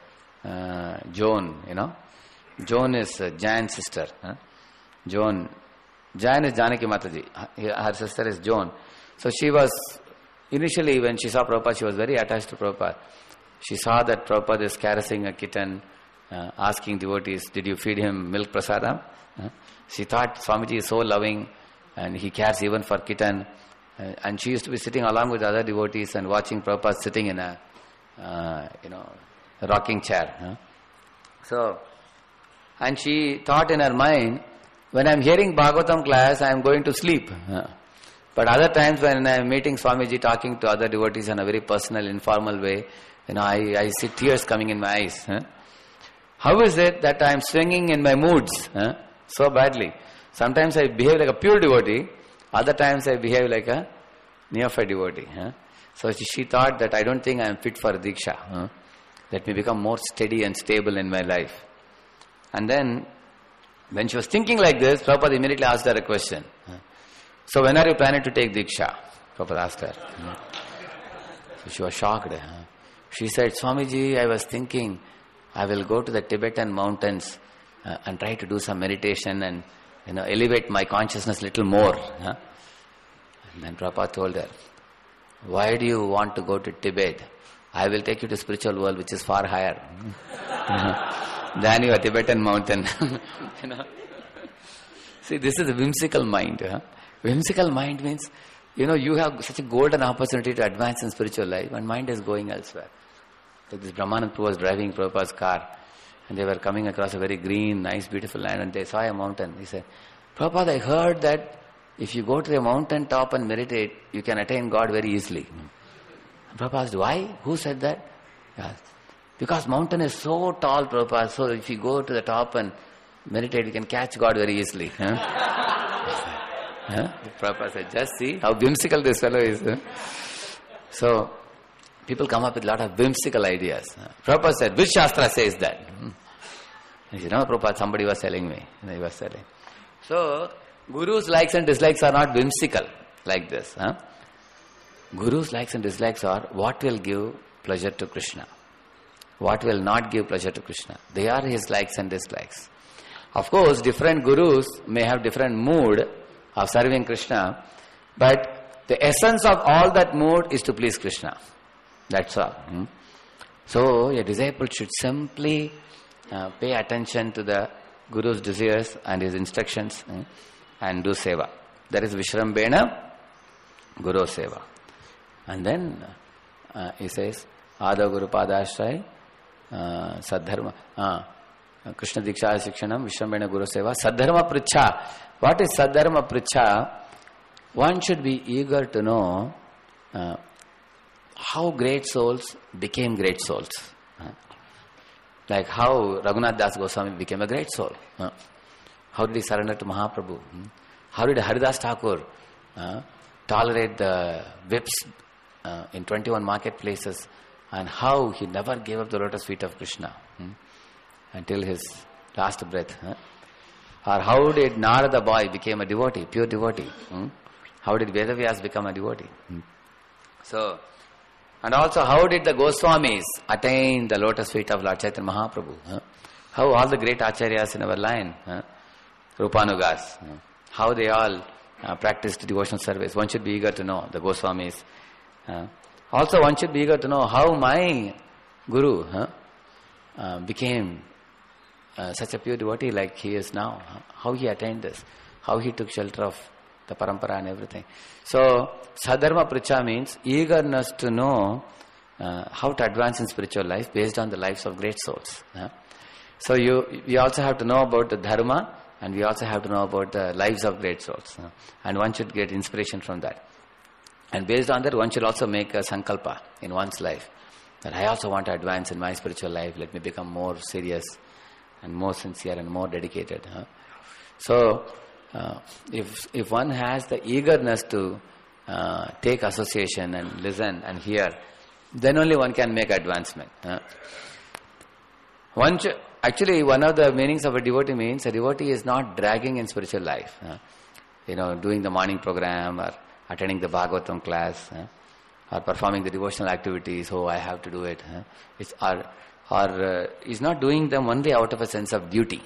Joan, Joan is Jan's sister. Jan is Janaki Mataji. Her sister is Joan. So she was, initially when she saw Prabhupada, she was very attached to Prabhupada. She saw that Prabhupada is caressing a kitten, asking devotees, did you feed him milk prasadam? She thought Swamiji is so loving and he cares even for kitten. And she used to be sitting along with other devotees and watching Prabhupada sitting in a, rocking chair. So, and she thought in her mind, when I am hearing Bhagavatam class, I am going to sleep. But other times when I am meeting Swamiji talking to other devotees in a very personal, informal way, I see tears coming in my eyes. How is it that I am swinging in my moods so badly? Sometimes I behave like a pure devotee, other times I behave like a neophyte devotee. So she thought that I don't think I am fit for Diksha. Let me become more steady and stable in my life. And then, when she was thinking like this, Prabhupada immediately asked her a question. So when are you planning to take Diksha? Prabhupada asked her. So she was shocked. She said, Swamiji, I was thinking I will go to the Tibetan mountains and try to do some meditation and elevate my consciousness a little more. And then Prabhupada told her, why do you want to go to Tibet? I will take you to spiritual world which is far higher than your Tibetan mountain. See, this is a whimsical mind. Whimsical mind means, you have such a golden opportunity to advance in spiritual life and mind is going elsewhere. Like this Brahmanand Prabhu was driving Prabhupada's car and they were coming across a very green, nice, beautiful land and they saw a mountain. He said, Prabhupada, I heard that if you go to the mountain top and meditate, you can attain God very easily. Prabhupada asked, why? Who said that? Because mountain is so tall, Prabhupada, so if you go to the top and meditate, you can catch God very easily. Prabhupada said, just see how whimsical this fellow is. So, people come up with a lot of whimsical ideas. Prabhupada said, which Shastra says that? He said, no, Prabhupada, somebody was telling me. He was telling. So, Guru's likes and dislikes are not whimsical like this. Guru's likes and dislikes are what will give pleasure to Krishna, what will not give pleasure to Krishna. They are his likes and dislikes. Of course, different gurus may have different mood of serving Krishna, but the essence of all that mood is to please Krishna. That's all. So, a disciple should simply pay attention to the Guru's desires and his instructions and do seva. That is Vishrambena Guru Seva. And then he says, Ada Guru Padashray Sadharma Krishna Diksha Shikshanam Vishrambena Guru Seva Sadharma Pricha. What is Sadharma Pricha? One should be eager to know how great souls became great souls. Like how Raghunath Das Goswami became a great soul. How did he surrender to Mahaprabhu? How did Haridas Thakur tolerate the whips in 21 marketplaces, and how he never gave up the lotus feet of Krishna until his last breath. Or how did Narada boy became a devotee, pure devotee? How did Vedavyas become a devotee? So, and also how did the Goswamis attain the lotus feet of Lord Chaitanya Mahaprabhu? How all the great acharyas in our line, Rupanugas, how they all practiced devotional service. One should be eager to know, the Goswamis. Also one should be eager to know how my Guru became such a pure devotee like he is now. How he attained this. How he took shelter of the parampara and everything. So, Sadharma Pricha means eagerness to know how to advance in spiritual life based on the lives of great souls. So, we also have to know about the Dharma, and we also have to know about the lives of great souls. And one should get inspiration from that. And based on that, one should also make a sankalpa in one's life. That I also want to advance in my spiritual life. Let me become more serious and more sincere and more dedicated. So, if one has the eagerness to take association and listen and hear, then only one can make advancement. Actually, one of the meanings of a devotee means a devotee is not dragging in spiritual life. Doing the morning program or attending the Bhagavatam class or performing the devotional activities. Oh, I have to do it. Or is not doing them only out of a sense of duty.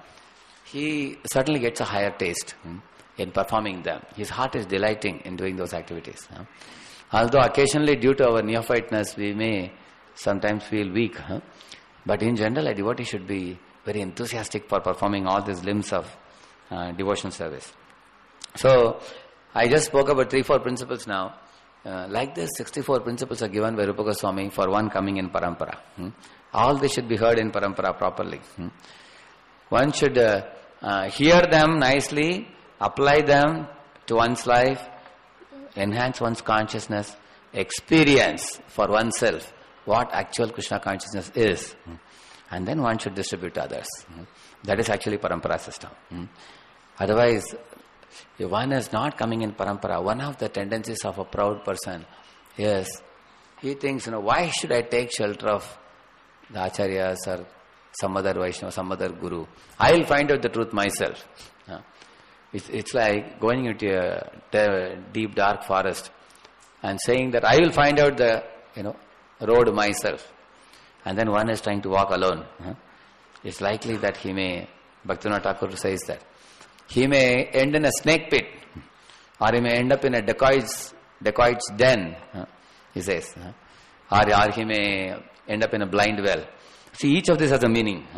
He certainly gets a higher taste in performing them. His heart is delighting in doing those activities. Although occasionally due to our neophyteness we may sometimes feel weak. But in general a devotee should be very enthusiastic for performing all these limbs of devotional service. So, I just spoke about 3-4 principles now. Like this, 64 principles are given by Rupa Goswami for one coming in parampara. All this should be heard in parampara properly. One should hear them nicely, apply them to one's life, enhance one's consciousness, experience for oneself what actual Krishna consciousness is. And then one should distribute to others. That is actually parampara system. Otherwise, if one is not coming in parampara, one of the tendencies of a proud person is, he thinks, why should I take shelter of the acharyas or some other Vaishnava, some other guru? I will find out the truth myself. It's like going into a deep dark forest and saying that I will find out the road myself. And then one is trying to walk alone. It's likely that he may, Bhaktivinoda Thakur says that, he may end in a snake pit, or he may end up in a dacoit's den, he says, or he may end up in a blind well. See, each of this has a meaning.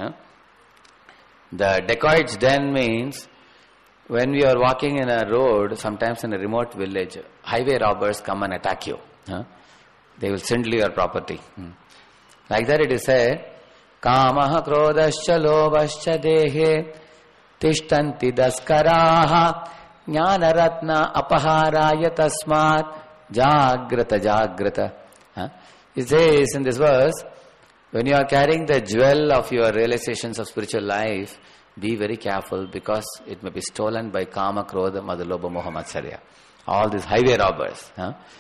The dacoit's den means when we are walking in a road, sometimes in a remote village, highway robbers come and attack you. They will swindle your property. Like that it is said, Kamaha krodascha lobascha dehe Tishtanti daskaraha jnana ratna apaharaya tasmat jagrata. It says in this verse, when you are carrying the jewel of your realizations of spiritual life, be very careful because it may be stolen by kama, krodha, madalobha, moha, matsarya. All these highway robbers.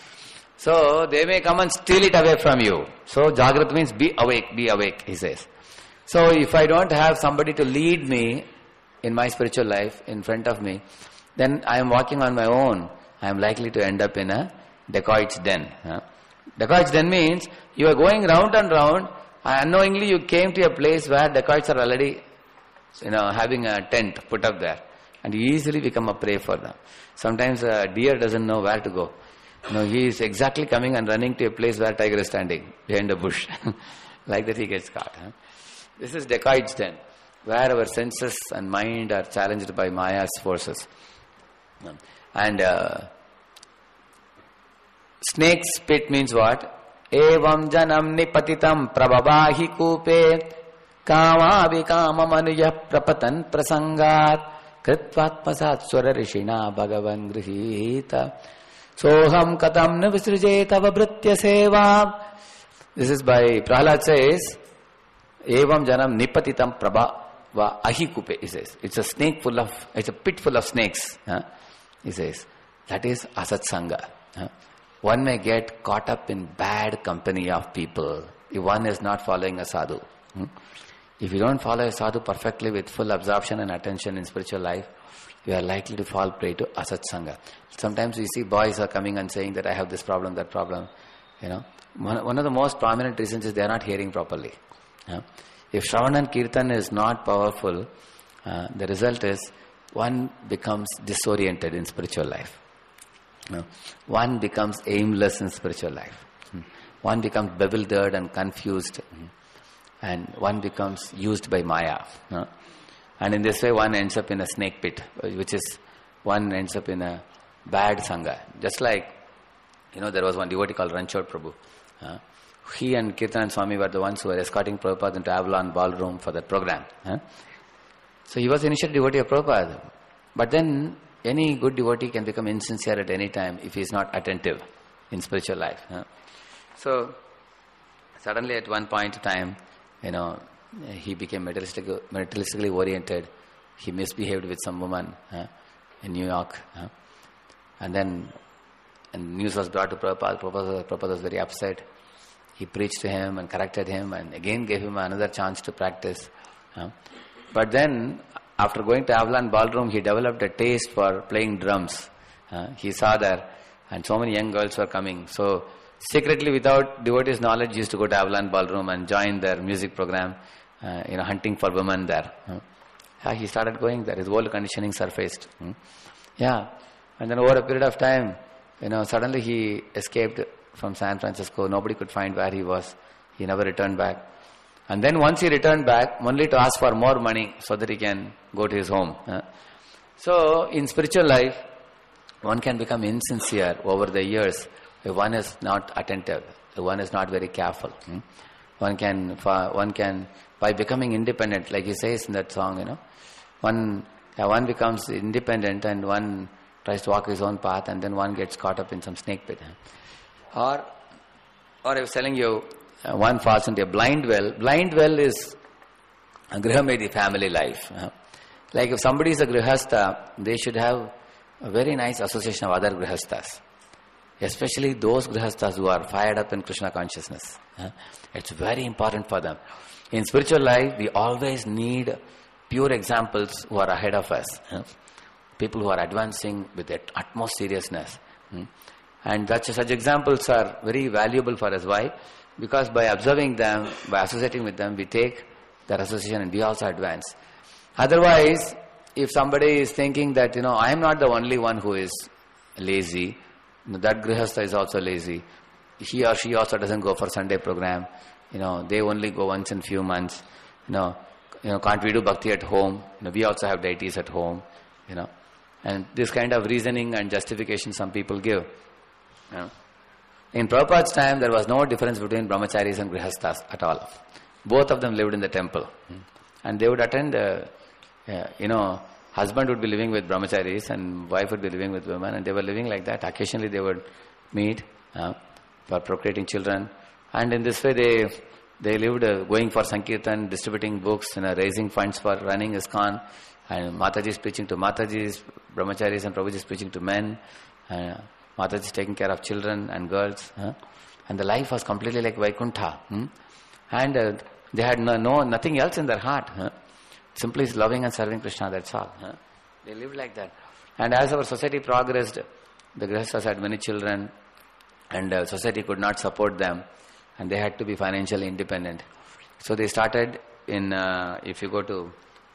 So they may come and steal it away from you. So jagrata means be awake, he says. So if I don't have somebody to lead me in my spiritual life in front of me, then I am walking on my own. I am likely to end up in a dacoit's den. Dacoit's den means you are going round and round, and unknowingly you came to a place where dacoits are already having a tent put up there. And you easily become a prey for them. Sometimes a deer doesn't know where to go. He is exactly coming and running to a place where tiger is standing, behind a bush. Like that he gets caught. This is dacoits then, where our senses and mind are challenged by Maya's forces. And snake spit means what? Evam janam nipatitam prabhabahi kupe kama vikama manuya prapatan prasangat kritvatmasat swara rishina bhagavan grihita soham katam navisrije tava bhritya seva. This is by Prahlad says, evam janam nipatitam prabhava ahikupe, he says. It's a pit full of snakes. He says, that is asatsanga. One may get caught up in bad company of people if one is not following a sadhu. If you don't follow a sadhu perfectly with full absorption and attention in spiritual life, you are likely to fall prey to asatsanga. Sometimes we see boys are coming and saying that I have this problem, that problem. One of the most prominent reasons is they are not hearing properly. If Shravan and Kirtan is not powerful, the result is one becomes disoriented in spiritual life. One becomes aimless in spiritual life. One becomes bewildered and confused. And one becomes used by Maya. And in this way one ends up in a snake pit, which is one ends up in a bad sangha. Just like, there was one devotee called Ranchod Prabhu. He and Kirtan Swami were the ones who were escorting Prabhupada into Avalon ballroom for that program. So he was initially devotee of Prabhupada. But then any good devotee can become insincere at any time if he is not attentive in spiritual life. So suddenly at one point in time, he became materialistically oriented. He misbehaved with some woman in New York. And then news was brought to Prabhupada. Prabhupada was very upset. He preached to him and corrected him and again gave him another chance to practice. But then, after going to Avalon ballroom, he developed a taste for playing drums. He saw there, and so many young girls were coming. So, secretly, without devotees' knowledge, he used to go to Avalon ballroom and join their music program, hunting for women there. He started going there. His whole conditioning surfaced. And then over a period of time, suddenly he escaped from San Francisco. Nobody could find where he was. He never returned back. And then once he returned back, only to ask for more money so that he can go to his home. So, in spiritual life, one can become insincere over the years if one is not attentive, if one is not very careful. One can, by becoming independent, like he says in that song, one becomes independent and one tries to walk his own path and then one gets caught up in some snake pit. Or I was telling you, one falls into a blind well. Blind well is a Grihamedi family life. Like if somebody is a Grihastha, they should have a very nice association of other Grihasthas. Especially those Grihasthas who are fired up in Krishna consciousness. It's very important for them. In spiritual life, we always need pure examples who are ahead of us. People who are advancing with the utmost seriousness. And such examples are very valuable for us. Why? Because by observing them, by associating with them, we take their association and we also advance. Otherwise, if somebody is thinking that, I am not the only one who is lazy, that Grihastha is also lazy. He or she also doesn't go for Sunday program. They only go once in few months. Can't we do bhakti at home? We also have deities at home. And this kind of reasoning and justification some people give. In Prabhupada's time, there was no difference between brahmacharis and grihasthas at all. Both of them lived in the temple. And they would attend, husband would be living with brahmacharis and wife would be living with women, and they were living like that. Occasionally they would meet for procreating children. And in this way they lived going for Sankirtan, distributing books, raising funds for running ISKCON. And Mataji is preaching to Matajis, brahmacharis and Prabhuji is preaching to men. Mataji is taking care of children and girls. And the life was completely like Vaikuntha. And they had nothing else in their heart. Simply loving and serving Krishna, that's all. They lived like that. And as our society progressed, the Grihasthas had many children and society could not support them and they had to be financially independent. So they started if you go to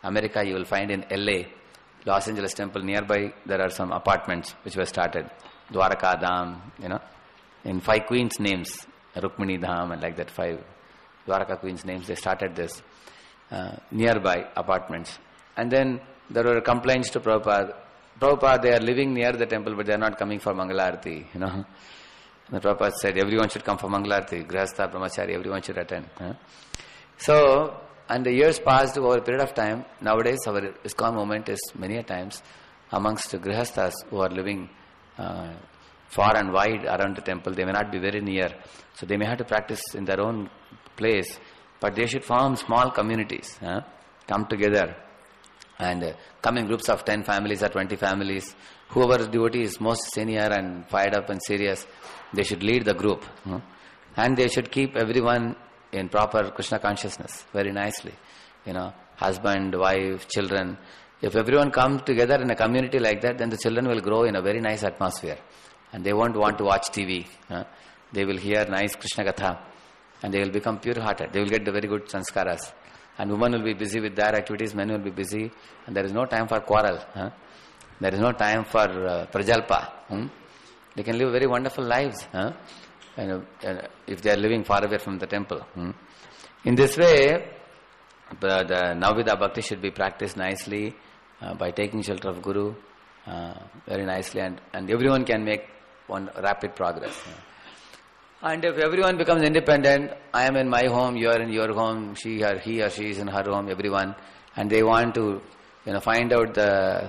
America, you will find in LA, Los Angeles temple, nearby there are some apartments which were started. Dwaraka Dham, in 5 queens' names, Rukmini Dham and like that 5 Dwaraka queens' names, they started this nearby apartments. And then there were complaints to Prabhupada. Prabhupada, they are living near the temple but they are not coming for Mangalarti, The Prabhupada said everyone should come for Mangalarti, Grihastha, Brahmachari, everyone should attend. So, and the years passed over a period of time. Nowadays our ISKCON movement is many a times amongst the Grihasthas who are living far and wide around the temple. They may not be very near. So they may have to practice in their own place, but they should form small communities, come together and come in groups of 10 families or 20 families. Whoever devotee is most senior and fired up and serious, they should lead the group. And they should keep everyone in proper Krishna consciousness very nicely. Husband, wife, children. If everyone comes together in a community like that, then the children will grow in a very nice atmosphere. And they won't want to watch TV. They will hear nice Krishna Katha. And they will become pure-hearted. They will get the very good sanskaras. And women will be busy with their activities, men will be busy. And there is no time for quarrel. There is no time for prajalpa. They can live very wonderful lives. If they are living far away from the temple. In this way, the Navvidha Bhakti should be practiced nicely by taking shelter of Guru very nicely, and everyone can make one rapid progress. And if everyone becomes independent, I am in my home, you are in your home, he or she is in her home, everyone, and they want to find out the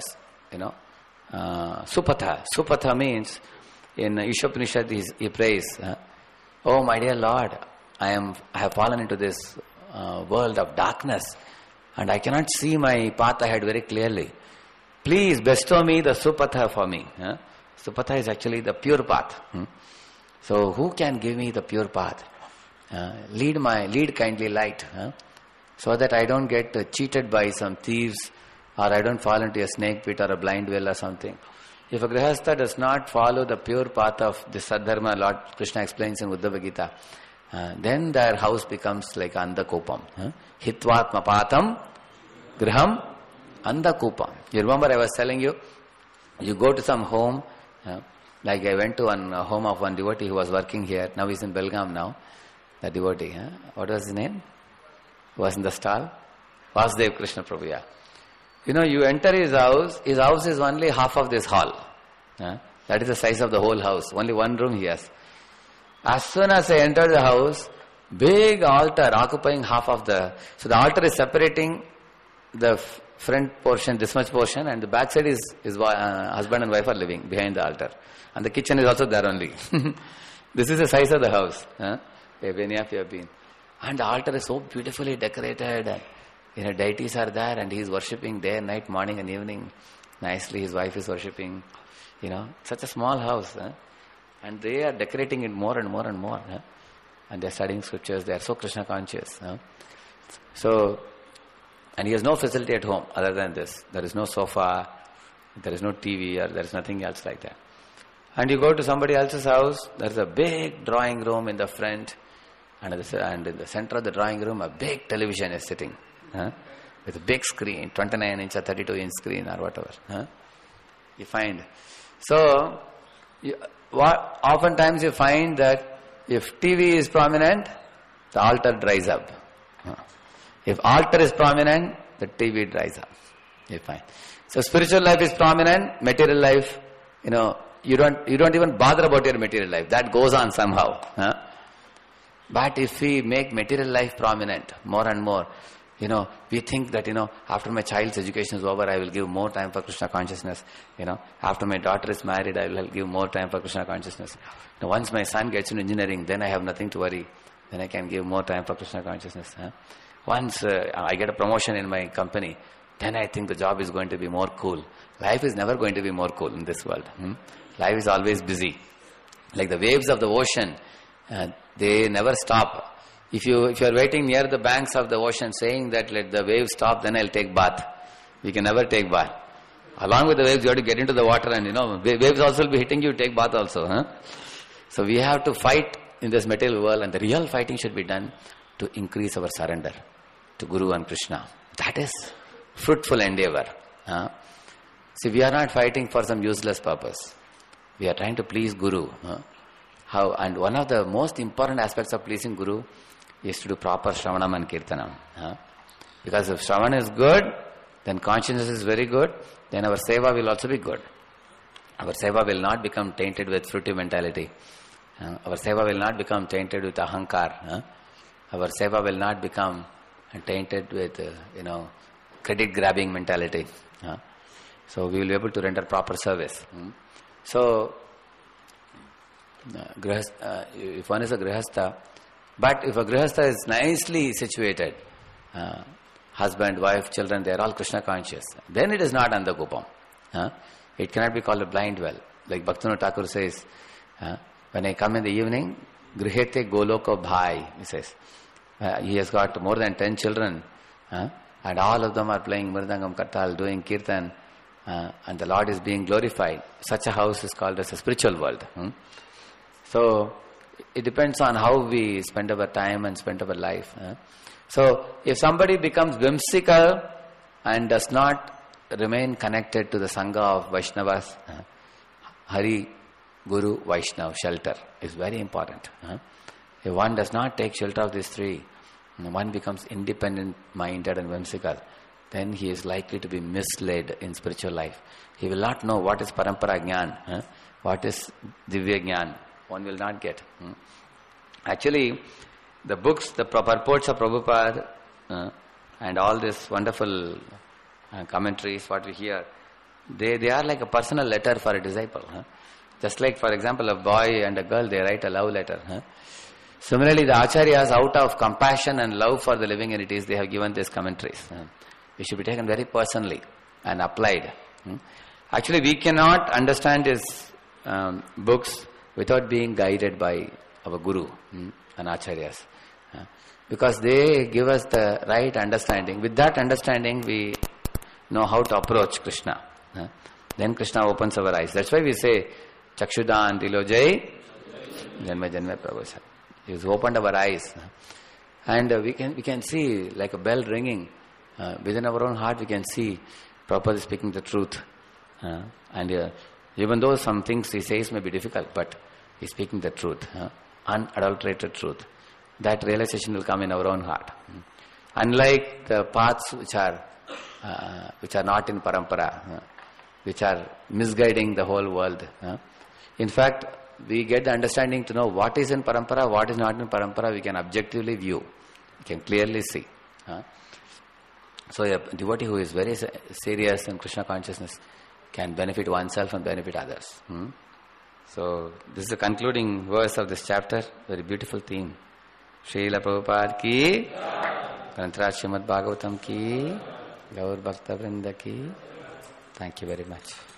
Supatha. Supatha means, in Ishopanishad he prays, oh my dear Lord, I have fallen into this world of darkness and I cannot see my path ahead very clearly. Please bestow me the Supatha for me. Supatha is actually the pure path. So who can give me the pure path? Lead kindly light, so that I don't get cheated by some thieves, or I don't fall into a snake pit or a blind well or something. If a Grihastha does not follow the pure path of the Saddharma, Lord Krishna explains in Uddhava Gita, then their house becomes like Andakopam. Hitvatma patam griham Andakopam. You remember I was telling you, you go to some home, like I went to one home of one devotee who was working here. Now he's in Belgaum now, the devotee. What was his name? Who was in the stall? Vasudev Krishna Prabhu, yeah. You enter his house is only half of this hall. That is the size of the whole house. Only one room he has. As soon as I enter the house, big altar occupying half of so the altar is separating the front portion, this much portion, and the back side is husband and wife are living behind the altar. And the kitchen is also there only. This is the size of the house. Many of you have been. And the altar is so beautifully decorated. Deities are there and he is worshipping day and night, morning and evening. Nicely his wife is worshipping. Such a small house. And they are decorating it more and more and more. And they are studying scriptures. They are so Krishna conscious. So, and he has no facility at home other than this. There is no sofa, there is no TV, or there is nothing else like that. And you go to somebody else's house, there is a big drawing room in the front, and in the center of the drawing room, a big television is sitting. With a big screen, 29-inch or 32-inch screen or whatever. You find. So, oftentimes you find that if TV is prominent, the altar dries up. If altar is prominent, the TV dries up. You find. So spiritual life is prominent, material life, you don't even bother about your material life. That goes on somehow. But if we make material life prominent more and more, we think that, after my child's education is over, I will give more time for Krishna consciousness. After my daughter is married, I will give more time for Krishna consciousness. Once my son gets into engineering, then I have nothing to worry. Then I can give more time for Krishna consciousness. Once I get a promotion in my company, then I think the job is going to be more cool. Life is never going to be more cool in this world. Life is always busy. Like the waves of the ocean, they never stop. If you are waiting near the banks of the ocean saying that let the waves stop, then I'll take bath. We can never take bath. Along with the waves, you have to get into the water and waves also will be hitting you, take bath also. So we have to fight in this material world, and the real fighting should be done to increase our surrender to Guru and Krishna. That is fruitful endeavor. See, we are not fighting for some useless purpose. We are trying to please Guru. How? And one of the most important aspects of pleasing Guru is to do proper Shravanam and Kirtanam. Because if Shravan is good, then consciousness is very good, then our seva will also be good. Our seva will not become tainted with fruitive mentality. Our seva will not become tainted with ahankar. Our seva will not become tainted with, credit-grabbing mentality. So we will be able to render proper service. So, if one is a grihastha, but if a grihastha is nicely situated, husband, wife, children, they are all Krishna conscious, then it is not Andhakupam. It cannot be called a blind well. Like Bhaktivinoda Thakur says, when I come in the evening, grihete goloko bhai, he says. He has got more than 10 children, and all of them are playing Mridangam Kartal, doing Kirtan, and the Lord is being glorified. Such a house is called as a spiritual world. So, it depends on how we spend our time and spend our life. So, if somebody becomes whimsical and does not remain connected to the Sangha of Vaishnavas, Hari, Guru, Vaishnav, shelter is very important. If one does not take shelter of these three, one becomes independent-minded and whimsical, then he is likely to be misled in spiritual life. He will not know what is Parampara Jnana, what is Divya Jnana. One will not get. Actually, the books, the purports of Prabhupada, and all this wonderful commentaries, what we hear, they are like a personal letter for a disciple. Just like, for example, a boy and a girl, they write a love letter. Similarly, the Acharyas, out of compassion and love for the living entities, they have given these commentaries. It should be taken very personally and applied. Actually, we cannot understand these books without being guided by our Guru and Acharyas. Because they give us the right understanding. With that understanding, we know how to approach Krishna. Then Krishna opens our eyes. That's why we say, Chakshudan Dilojai Janma Janma Prabhu. He has opened our eyes. And we can see like a bell ringing. Within our own heart we can see Prabhupada speaking the truth. And even though some things he says may be difficult, but he is speaking the truth. Unadulterated truth. That realization will come in our own heart. Unlike the paths which are not in parampara, which are misguiding the whole world. In fact, we get the understanding to know what is in parampara, what is not in parampara, we can objectively view. We can clearly see. So a devotee who is very serious in Krishna consciousness can benefit oneself and benefit others. So this is the concluding verse of this chapter, very beautiful theme. Srila Prabhupada ki, Grantaraj Srimad Bhagavatam ki, Gaur Bhakta Vrinda ki. Thank you very much.